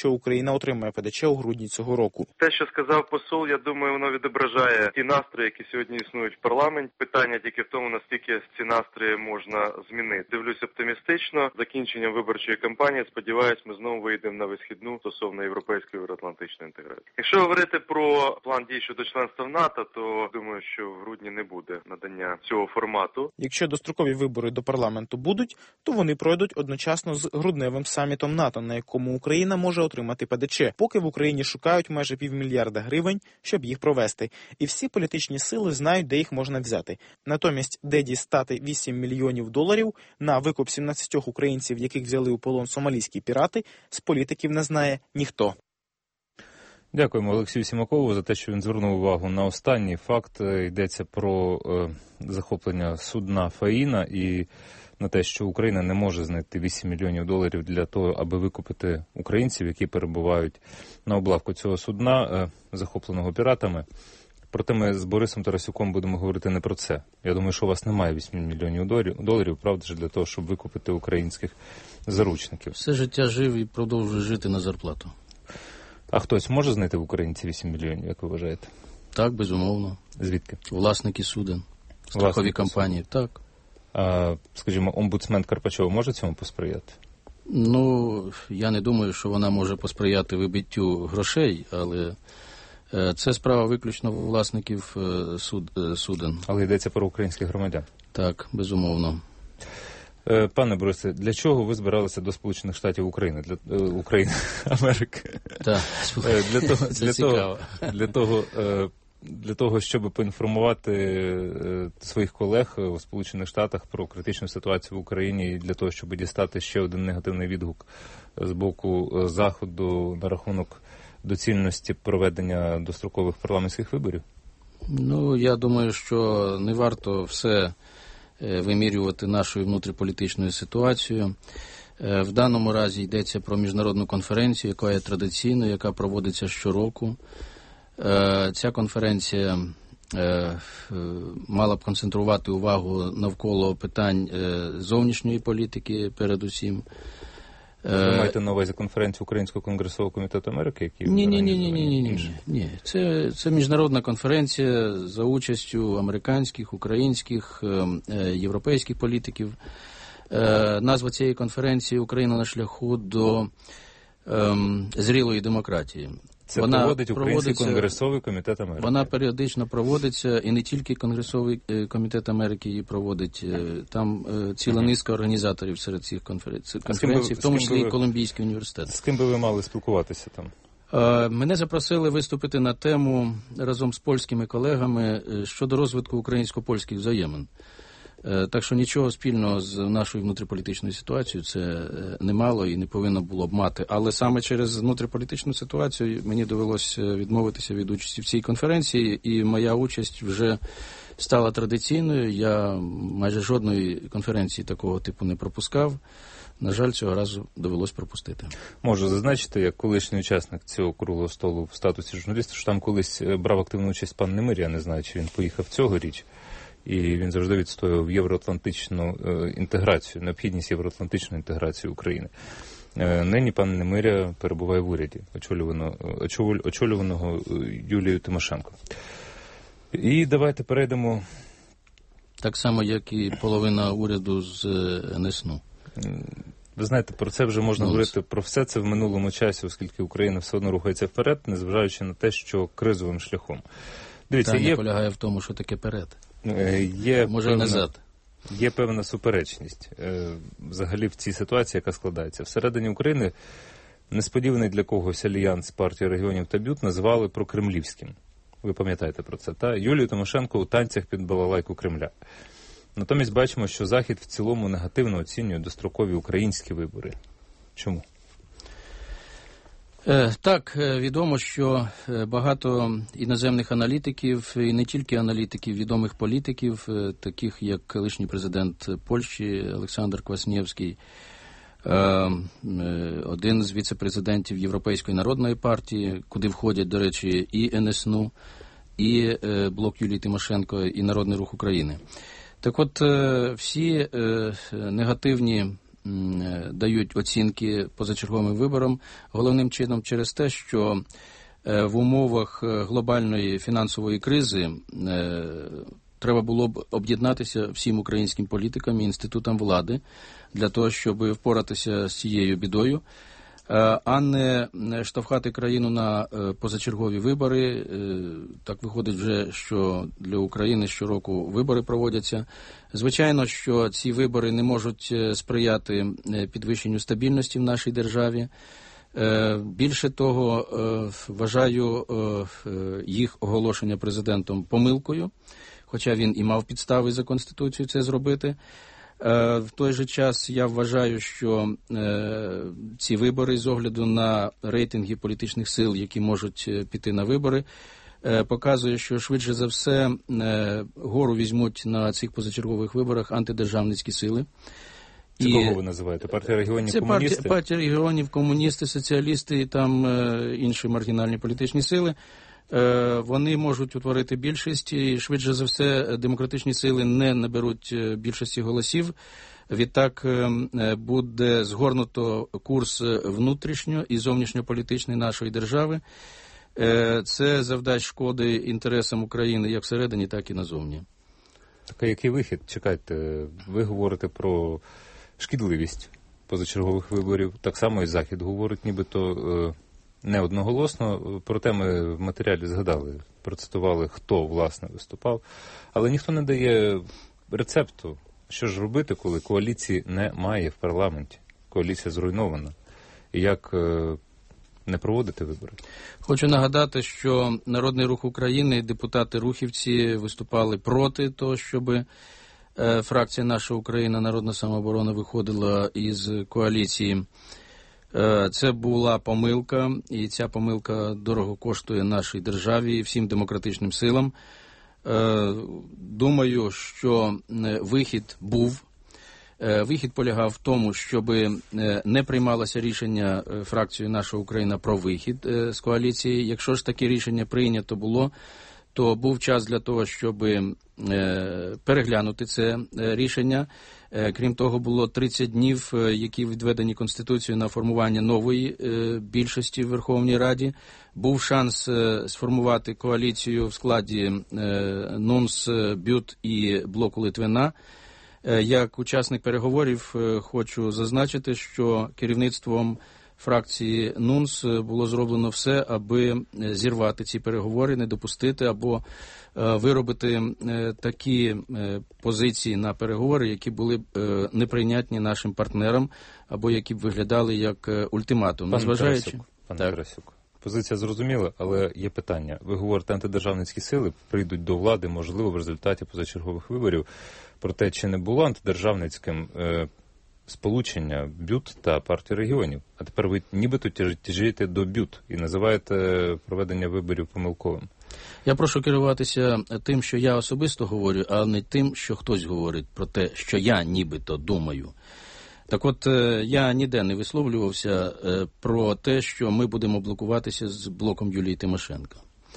що Україна отримає ПДЧ у грудні цього року. Те, що сказав посол, я думаю, воно відображає ті настрої, які сьогодні існують в парламенті. Питання тільки в тому, наскільки ці настрої можна змінити. Дивлюсь оптимістично. Закінченням виборчої кампанії, сподіваюсь, ми знову вийдемо на висхідну стосовно європейської євроатлантичної інтеграції. Якщо говорити про план дій щодо членства в НАТО, то думаю, що в грудні не буде надання цього формату. Якщо дострокові вибори до парламенту будуть, то вони пройдуть одночасно з грудневим самітом НАТО, на якому Україна може отримати ПДЧ, поки в Україні шукають майже півмільярда гривень, щоб їх провести. І всі політичні сили знають, де їх можна взяти. Натомість, де дістати вісім мільйонів доларів на викуп сімнадцятьох українців, яких взяли у полон сомалійські пірати, з політиків не знає ніхто. Дякуємо Олексію Сімакову за те, що він звернув увагу на останній факт. Йдеться про е, захоплення судна «Фаїна» і на те, що Україна не може знайти вісім мільйонів доларів для того, аби викупити українців, які перебувають на облавку цього судна, е, захопленого піратами. Проте ми з Борисом Тарасюком будемо говорити не про це. Я думаю, що у вас немає вісім мільйонів доларів, правда ж, для того, щоб викупити українських заручників. Все життя жив і продовжує жити на зарплату. А хтось може знайти в Українці вісім мільйонів, як ви вважаєте? Так, безумовно. Звідки? Власники суден, страхові компанії, так. А, скажімо, омбудсмен Карпачова може цьому посприяти? Ну, я не думаю, що вона може посприяти вибиттю грошей, але це справа виключно власників суд, суден. Але йдеться про українських громадян? Так, безумовно. Пане Борисе, для чого ви збиралися до Сполучених Штатів України, для е, України, Америки? Так, для того, це для цікаво. Того, для того, е, для того, щоб поінформувати е, своїх колег у Сполучених Штатах про критичну ситуацію в Україні і для того, щоб дістати ще один негативний відгук з боку Заходу на рахунок доцільності проведення дострокових парламентських виборів? Ну, я думаю, що не варто все вимірювати нашою внутріполітичною ситуацією. В даному разі йдеться про міжнародну конференцію, яка є традиційною, яка проводиться щороку. Ця конференція мала б концентрувати увагу навколо питань зовнішньої політики передусім. Ви маєте на увазі конференцію Українського конгресового комітету Америки? Який ні, ні, ні, ні, ні, ні, ні, ні. Це, це міжнародна конференція за участю американських, українських, європейських політиків. Назва цієї конференції «Україна на шляху до ем, зрілої демократії». Це вона проводить Український конгресовий комітет Америки. Вона періодично проводиться, і не тільки Конгресовий комітет Америки її проводить. Там ціла низка організаторів серед цих конференцій, конференцій, в тому числі і Колумбійський університет. З ким би ви мали спілкуватися там? Мене запросили виступити на тему разом з польськими колегами щодо розвитку українсько-польських взаємин. Так що нічого спільного з нашою внутріполітичною ситуацією це не мало і не повинно було б мати. Але саме через внутріполітичну ситуацію мені довелося відмовитися від участі в цій конференції, і моя участь вже стала традиційною. Я майже жодної конференції такого типу не пропускав. На жаль, цього разу довелось пропустити. Можу зазначити, як колишній учасник цього круглого столу в статусі журналіста, що там колись брав активну участь пан Немир, я не знаю, чи він поїхав цьогоріч. І він завжди відстоював євроатлантичну е, інтеграцію, необхідність євроатлантичної інтеграції України. Е, нині пан Немиря перебуває в уряді, очолювано, очолю, очолюваного Юлією Тимошенко. І давайте перейдемо... Так само, як і половина уряду з ен ес ен у. Ви знаєте, про це вже можна ну, говорити, про все це в минулому часі, оскільки Україна все одно рухається вперед, незважаючи на те, що кризовим шляхом. Дивіться, Питання є... полягає в тому, що таке перед. Є Може певна, і назад. Є певна суперечність е, взагалі в цій ситуації, яка складається. Всередині України несподіваний для когось альянс партії регіонів та БЮТ називали прокремлівським. Ви пам'ятаєте про це, та? Юлію Тимошенко у танцях під балалайку Кремля. Натомість бачимо, що Захід в цілому негативно оцінює дострокові українські вибори. Чому? Так, відомо, що багато іноземних аналітиків, і не тільки аналітиків, відомих політиків, таких як колишній президент Польщі Олександр Кваснєвський, один з віце-президентів Європейської народної партії, куди входять, до речі, і ен ес ен у, і блок Юлії Тимошенко, і Народний рух України. Так от, всі негативні дають оцінки позачерговим виборам, головним чином через те, що в умовах глобальної фінансової кризи треба було б об'єднатися всім українським політикам і інститутам влади для того, щоб впоратися з цією бідою, а не штовхати країну на позачергові вибори. Так виходить вже, що для України щороку вибори проводяться. Звичайно, що ці вибори не можуть сприяти підвищенню стабільності в нашій державі. Більше того, вважаю їх оголошення президентом помилкою, хоча він і мав підстави за Конституцією це зробити. В той же час я вважаю, що ці вибори з огляду на рейтинги політичних сил, які можуть піти на вибори, показує, що швидше за все гору візьмуть на цих позачергових виборах антидержавницькі сили. Це і кого ви називаєте? Партія регіонів, це комуністи? Це партія регіонів, комуністи, соціалісти і там е, інші маргінальні політичні сили. Е, вони можуть утворити більшість і швидше за все демократичні сили не наберуть більшості голосів. Відтак е, буде згорнуто курс внутрішньо і зовнішньополітичний нашої держави. Е, це завдасть шкоди інтересам України як всередині, так і назовні. Так, а який вихід? Чекайте, ви говорите про шкідливість позачергових виборів. Так само і Захід говорить, нібито е, не одноголосно. Проте ми в матеріалі згадали, процитували, хто, власне, виступав. Але ніхто не дає рецепту, що ж робити, коли коаліції немає в парламенті. Коаліція зруйнована. І як е, не проводити вибори? Хочу нагадати, що Народний Рух України, депутати-рухівці виступали проти того, щоб фракція «Наша Україна», Народна самооборона виходила із коаліції. Це була помилка, і ця помилка дорого коштує нашій державі і всім демократичним силам. Думаю, що вихід був. Вихід полягав в тому, щоб не приймалося рішення фракцією «Наша Україна» про вихід з коаліції. Якщо ж таке рішення прийнято було, то був час для того, щоб переглянути це рішення. Крім того, було тридцять днів, які відведені Конституцією на формування нової більшості в Верховній Раді. Був шанс сформувати коаліцію в складі НУНС, БЮТ і Блоку Литвина. Як учасник переговорів хочу зазначити, що керівництвом фракції НУНС було зроблено все, аби зірвати ці переговори, не допустити або виробити такі позиції на переговори, які були б неприйнятні нашим партнерам, або які б виглядали як ультиматум. Пане Тарасюк, пане Тарасюк, позиція зрозуміла, але є питання. Ви говорите, антидержавницькі сили прийдуть до влади, можливо, в результаті позачергових виборів. Проте, чи не було антидержавницьким е, сполучення БЮТ та партії регіонів? А тепер ви нібито тяжієте до БЮТ і називаєте проведення виборів помилковим. Я прошу керуватися тим, що я особисто говорю, а не тим, що хтось говорить про те, що я нібито думаю. Так от, я ніде не висловлювався про те, що ми будемо блокуватися з блоком Юлії Тимошенко.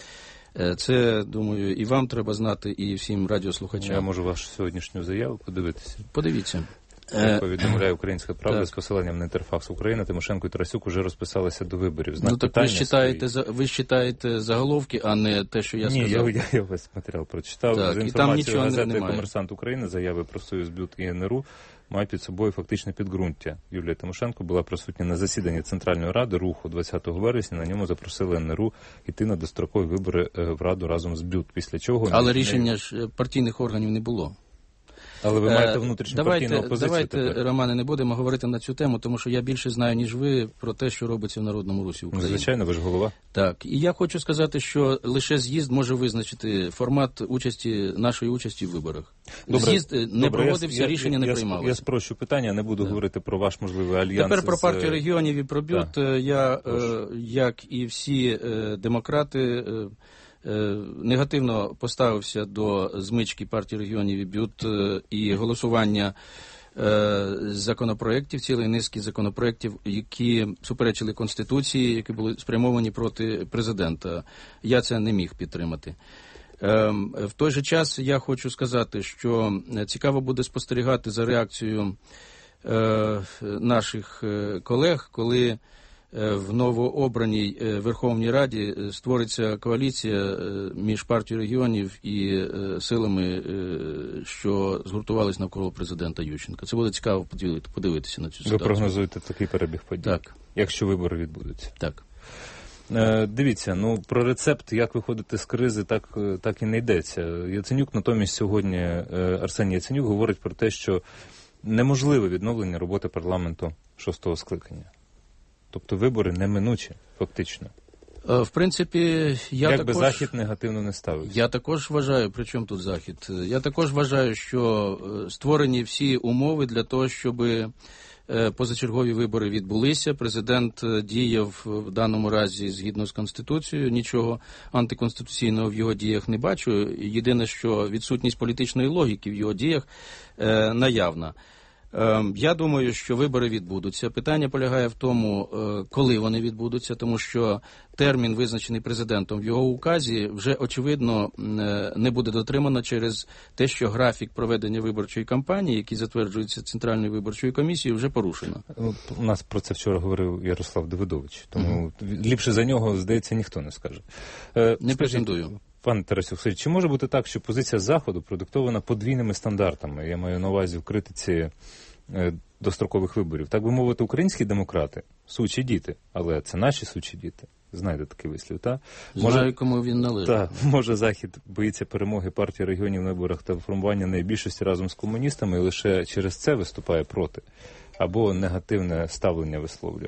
Це, думаю, і вам треба знати, і всім радіослухачам. Я можу вашу сьогоднішню заяву подивитися. Подивіться. Як повідомляє «Українська правда» так. з посиланням на Інтерфакс України, Тимошенко і Тарасюк уже розписалися до виборів. Знак ну так ви читаєте, свої... ви читаєте заголовки, а не те, що я Ні, сказав. Ні, я, я весь матеріал прочитав. Так, з інформацією газети «Комерсант України» заяви про Союз БЮТ і ен ер у мають під собою фактичне підґрунтя. Юлія Тимошенко була присутня на засіданні Центральної ради руху двадцятого вересня. На ньому запросили ен ер у йти на дострокові вибори в Раду разом з БЮТ. Після чого... Але не... рішення ж партійних органів не було. Але ви маєте внутрішню давайте, партійну опозицію Давайте, тепер. Романе, не будемо говорити на цю тему, тому що я більше знаю, ніж ви, про те, що робиться в Народному Русі України. Ну, звичайно, ви ж голова. Так, і я хочу сказати, що лише з'їзд може визначити формат участі, нашої участі в виборах. Добре, з'їзд не добре, проводився, я, рішення я, не я, приймалося. Я спрощу питання, не буду так. говорити про ваш можливий альянс. Тепер про з... партію регіонів і про БЮТ. Я, Прошу. як і всі демократи, негативно поставився до змички партії регіонів і БЮТ і голосування законопроєктів, цілої низки законопроєктів, які суперечили Конституції, які були спрямовані проти президента. Я це не міг підтримати. В той же час я хочу сказати, що цікаво буде спостерігати за реакцією наших колег, коли в новообраній Верховній Раді створиться коаліція між партією регіонів і силами, що згуртувались навколо президента Ющенка. Це буде цікаво подивитися на цю ситуацію. Ви прогнозуєте такий перебіг подій? Так. Якщо вибори відбудуться? Так. Дивіться, ну про рецепт, як виходити з кризи, так, так і не йдеться. Яценюк натомість сьогодні, Арсеній Яценюк говорить про те, що неможливе відновлення роботи парламенту шостого скликання. Тобто вибори неминучі, фактично. В принципі, я Як також... би Захід негативно не ставився. Я також вважаю, при чому тут Захід? Я також вважаю, що створені всі умови для того, щоб позачергові вибори відбулися. Президент діяв в даному разі згідно з Конституцією. Нічого антиконституційного в його діях не бачу. Єдине, що відсутність політичної логіки в його діях е, наявна. Е, я думаю, що вибори відбудуться. Питання полягає в тому, е, коли вони відбудуться, тому що термін, визначений президентом в його указі, вже, очевидно, не буде дотримано через те, що графік проведення виборчої кампанії, який затверджується Центральною виборчою комісією, вже порушено. У нас про це вчора говорив Ярослав Давидович, тому mm-hmm. ліпше за нього, здається, ніхто не скаже. Не Скажіть, претендую. Пане Тарасюк, скажіть, чи може бути так, що позиція Заходу продиктована подвійними стандартами? Я маю на увазі в критиці дострокових виборів. Так би мовити, українські демократи – сучі діти, але це наші сучі діти. Знаєте такий вислів, так? Знаю, кому він належить. Так, може Захід боїться перемоги партії регіонів на виборах та формування найбільшості разом з комуністами і лише через це виступає проти? Або негативне ставлення висловлює?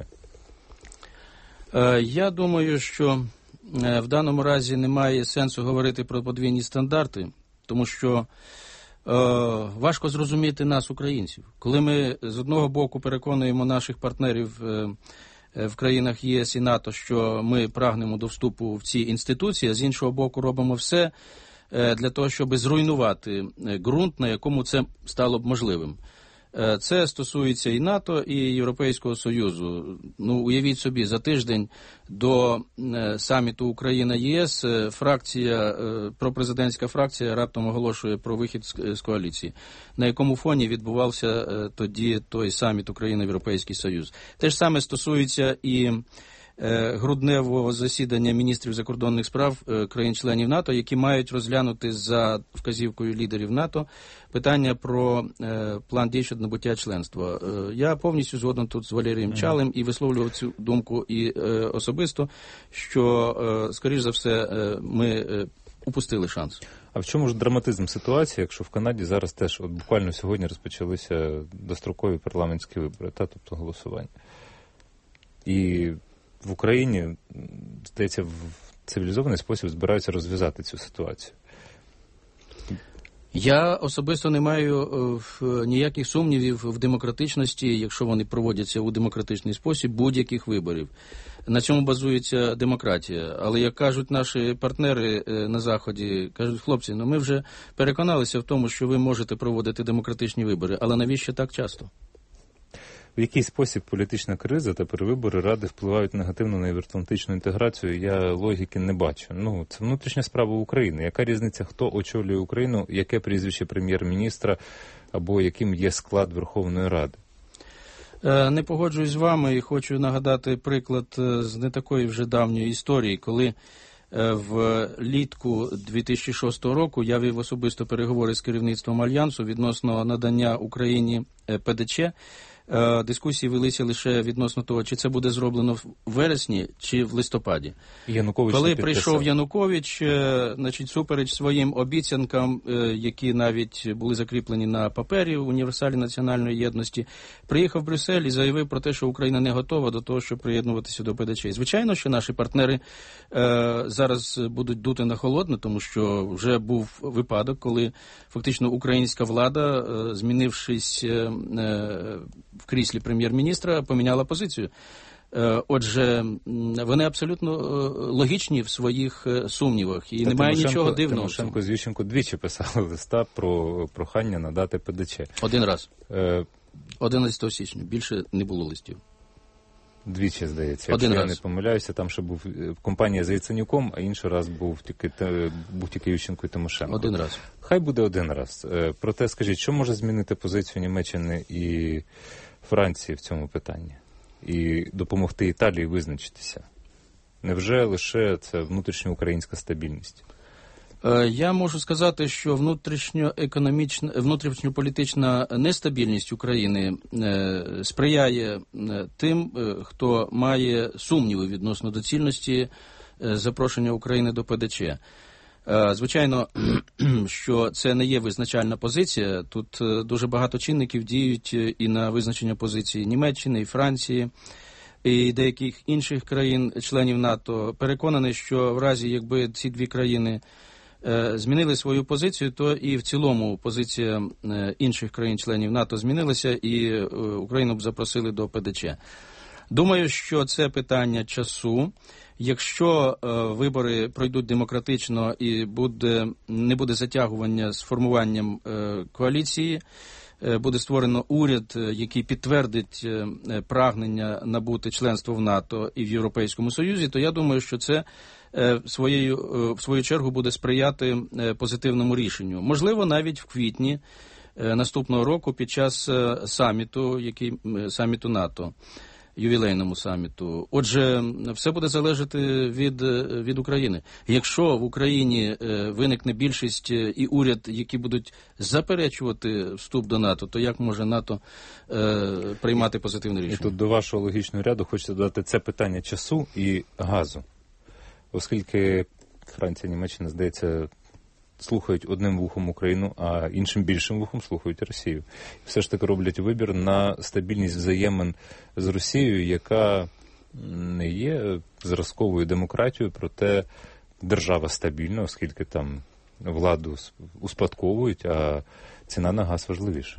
Я думаю, що в даному разі немає сенсу говорити про подвійні стандарти, тому що Е, важко зрозуміти нас, українців. Коли ми з одного боку переконуємо наших партнерів е, в країнах ЄС і НАТО, що ми прагнемо до вступу в ці інституції, а з іншого боку робимо все е, для того, щоб зруйнувати ґрунт, на якому це стало б можливим. Е, це стосується і НАТО, і Європейського Союзу. Ну, уявіть собі, за тиждень до е, саміту Україна-ЄС е, фракція, е, пропрезидентська фракція раптом оголошує про вихід з, з коаліції. На якому фоні відбувався е, тоді той саміт Україна-Європейський Союз. Те ж саме стосується і грудневого засідання міністрів закордонних справ країн-членів НАТО, які мають розглянути за вказівкою лідерів НАТО питання про е, план дій щодо набуття членства. Е, я повністю згоден тут з Валерієм mm-hmm. Чалим і висловлював цю думку і е, особисто, що, е, скоріш за все, е, ми е, упустили шанс. А в чому ж драматизм ситуації, якщо в Канаді зараз теж, от буквально сьогодні розпочалися дострокові парламентські вибори, та, тобто голосування? І в Україні, здається, в цивілізований спосіб збираються розв'язати цю ситуацію. Я особисто не маю е, ніяких сумнівів в демократичності, якщо вони проводяться у демократичний спосіб, будь-яких виборів. На цьому базується демократія. Але, як кажуть наші партнери е, на Заході, кажуть, хлопці, ну ми вже переконалися в тому, що ви можете проводити демократичні вибори, але навіщо так часто? В який спосіб політична криза та перевибори Ради впливають негативно на євроатлантичну інтеграцію, я логіки не бачу. Ну, це внутрішня справа України. Яка різниця, хто очолює Україну, яке прізвище прем'єр-міністра або яким є склад Верховної Ради? Не погоджуюсь з вами і хочу нагадати приклад з не такої вже давньої історії, коли влітку дві тисячі шостого року я вів особисто переговори з керівництвом Альянсу відносно надання Україні ПДЧ. Дискусії велися лише відносно того, чи це буде зроблено в вересні, чи в листопаді. Янукович Коли прийшов Янукович, значить, супереч своїм обіцянкам, які навіть були закріплені на папері в універсалі національної єдності, приїхав в Брюссель і заявив про те, що Україна не готова до того, щоб приєднуватися до ПДЧ. І, звичайно, що наші партнери е, зараз будуть дути на холодне, тому що вже був випадок, коли фактично українська влада, е, змінившись е, в кріслі прем'єр-міністра, поміняла позицію. Отже, вони абсолютно логічні в своїх сумнівах, і Та немає Тимошенко, нічого дивного. Тимошенко з Ющенко двічі писали листа про прохання надати ПДЧ. Один раз. Е... одинадцятого січня. Більше не було листів. Двічі, здається. Один Якщо раз. я не помиляюся, там ще був компанія з Яценюком, а інший раз був тільки, був тільки Ющенко і Тимошенко. Один раз. Хай буде один раз. Проте, скажіть, що може змінити позицію Німеччини і Франції в цьому питанні? І допомогти Італії визначитися? Невже лише це внутрішньоукраїнська стабільність? Я можу сказати, що внутрішньоекономічна, внутрішньополітична нестабільність України сприяє тим, хто має сумніви відносно доцільності запрошення України до Пе Де Че. Звичайно, що це не є визначальна позиція. Тут дуже багато чинників діють і на визначення позиції Німеччини, і Франції, і деяких інших країн-членів НАТО. Переконаний, що в разі, якби ці дві країни змінили свою позицію, то і в цілому позиція інших країн-членів НАТО змінилася, і Україну б запросили до Пе Де Че. Думаю, що це питання часу. Якщо е, вибори пройдуть демократично і буде, не буде затягування з формуванням е, коаліції, е, буде створено уряд, який підтвердить е, прагнення набути членство в НАТО і в Європейському Союзі, то я думаю, що це е, своєю, е, в свою чергу буде сприяти е, позитивному рішенню. Можливо, навіть в квітні е, наступного року під час е, саміту, який, е, саміту НАТО. Ювілейному саміту. Отже, все буде залежати від, від України. Якщо в Україні виникне більшість і уряд, які будуть заперечувати вступ до НАТО, то як може НАТО е, приймати позитивне рішення? І тут до вашого логічного ряду хочеться додати це питання часу і газу. Оскільки Франція, Німеччина, здається, слухають одним вухом Україну, а іншим більшим вухом слухають Росію. І все ж таки роблять вибір на стабільність взаємин з Росією, яка не є зразковою демократією, проте держава стабільна, оскільки там владу успадковують, а ціна на газ важливіша.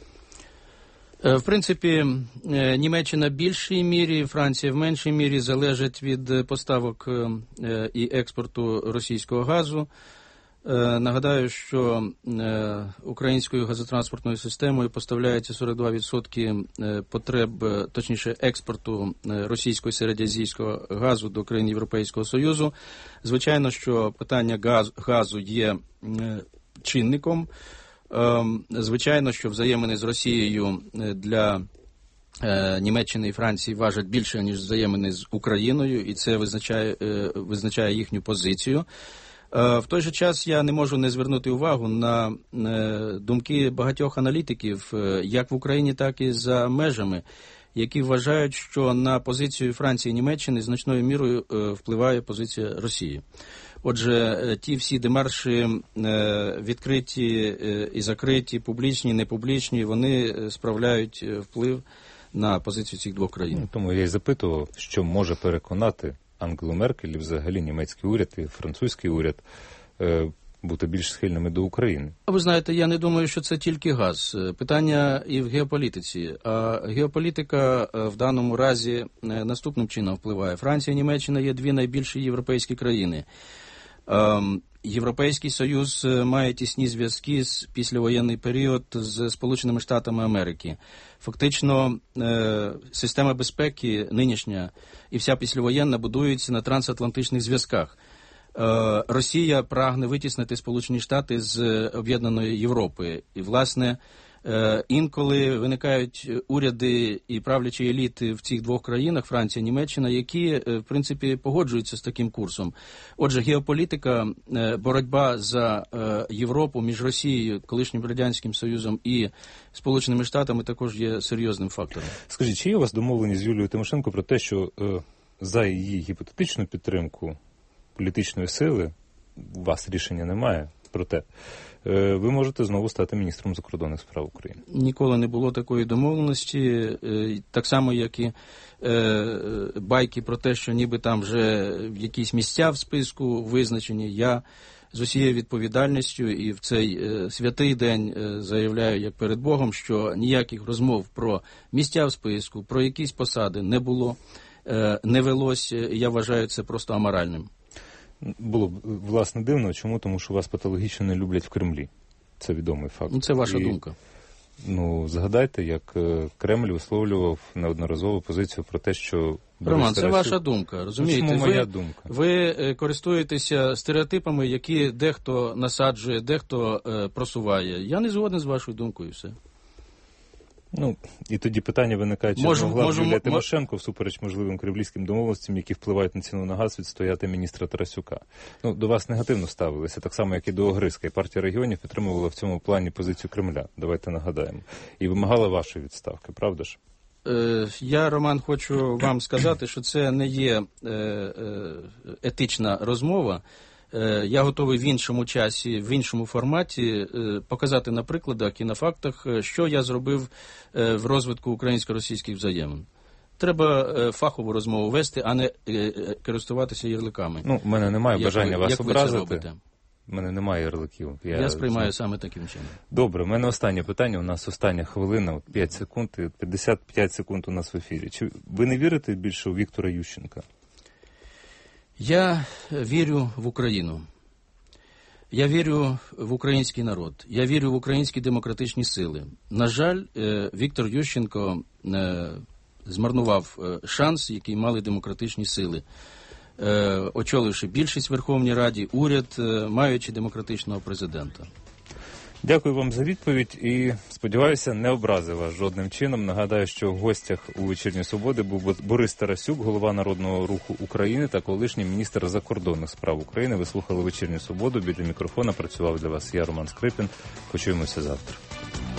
В принципі, Німеччина в більшій мірі, Франція в меншій мірі залежить від поставок і експорту російського газу. Нагадаю, що українською газотранспортною системою поставляється сорок два відсотки потреб, точніше експорту російського і середньоазійського газу до країн Європейського Союзу. Звичайно, що питання газ, газу є чинником. Звичайно, що взаємини з Росією для Німеччини і Франції важать більше, ніж взаємини з Україною, і це визначає, визначає їхню позицію. В той же час я не можу не звернути увагу на думки багатьох аналітиків, як в Україні, так і за межами, які вважають, що на позицію Франції і Німеччини значною мірою впливає позиція Росії. Отже, ті всі демарші відкриті і закриті, публічні, непублічні, вони справляють вплив на позицію цих двох країн. Тому я й запитував, що може переконати Ангелу Меркель і взагалі німецький уряд і французький уряд е, бути більш схильними до України. Ви знаєте, я не думаю, що це тільки газ. Питання і в геополітиці. А геополітика в даному разі наступним чином впливає. Франція і Німеччина є дві найбільші європейські країни. Європейський Союз має тісні зв'язки з післявоєнний період з Сполученими Штатами Америки. Фактично, система безпеки нинішня і вся післявоєнна будується на трансатлантичних зв'язках. Росія прагне витіснити Сполучені Штати з об'єднаної Європи. І, власне, інколи виникають уряди і правлячі еліти в цих двох країнах, Франція, Німеччина, які, в принципі, погоджуються з таким курсом. Отже, геополітика, боротьба за Європу між Росією, колишнім Радянським Союзом і Сполученими Штатами також є серйозним фактором. Скажіть, чи є у вас домовленість з Юлією Тимошенко про те, що за її гіпотетичну підтримку політичної сили, у вас рішення немає, проте ви можете знову стати міністром закордонних справ України? Ніколи не було такої домовленості, так само, як і байки про те, що ніби там вже якісь місця в списку визначені. Я з усією відповідальністю і в цей святий день заявляю, як перед Богом, що ніяких розмов про місця в списку, про якісь посади не було, не велось. Я вважаю це просто аморальним. Було б, власне, дивно. Чому? Тому що вас патологічно не люблять в Кремлі. Це відомий факт. Це ваша І думка. Ну, згадайте, як Кремль висловлював неодноразову позицію про те, що... Роман, це ваша думка, розумієте? Чому моя ви, думка? Ви користуєтеся стереотипами, які дехто насаджує, дехто е, просуває. Я не згоден з вашою думкою, все. Ну, і тоді питання виникає, чи Можу, змогла б можу, Юлія мо- Тимошенко, всупереч можливим кремлівським домовленостям, які впливають на ціну на газ, відстояти міністра Тарасюка. Ну, до вас негативно ставилися, так само, як і до Огризка. І партія регіонів підтримувала в цьому плані позицію Кремля, давайте нагадаємо. І вимагала вашої відставки, правда ж? Е, я, Роман, хочу вам сказати, що це не є е, е, етична розмова. Я готовий в іншому часі, в іншому форматі показати на прикладах і на фактах, що я зробив в розвитку українсько-російських взаємин. Треба фахову розмову вести, а не користуватися ярликами. Ну, в мене немає як бажання ви, вас як образити. В мене немає ярликів. Я, я сприймаю саме таким чином. Добре, в мене останнє питання, у нас остання хвилина, от п'ять секунд, п'ятдесят п'ять секунд у нас в ефірі. Чи ви не вірите більше у Віктора Ющенка? Я вірю в Україну. Я вірю в український народ. Я вірю в українські демократичні сили. На жаль, Віктор Ющенко змарнував шанс, який мали демократичні сили. Очоливши більшість в Верховній Раді, уряд, маючи демократичного президента. Дякую вам за відповідь і, сподіваюся, не образив вас жодним чином. Нагадаю, що в гостях у «Вечірньої Свободи» був Борис Тарасюк, голова Народного Руху України та колишній міністр закордонних справ України. Ви слухали «Вечірню Свободу». Біля мікрофона працював для вас я, Роман Скрипін. Почуємося завтра.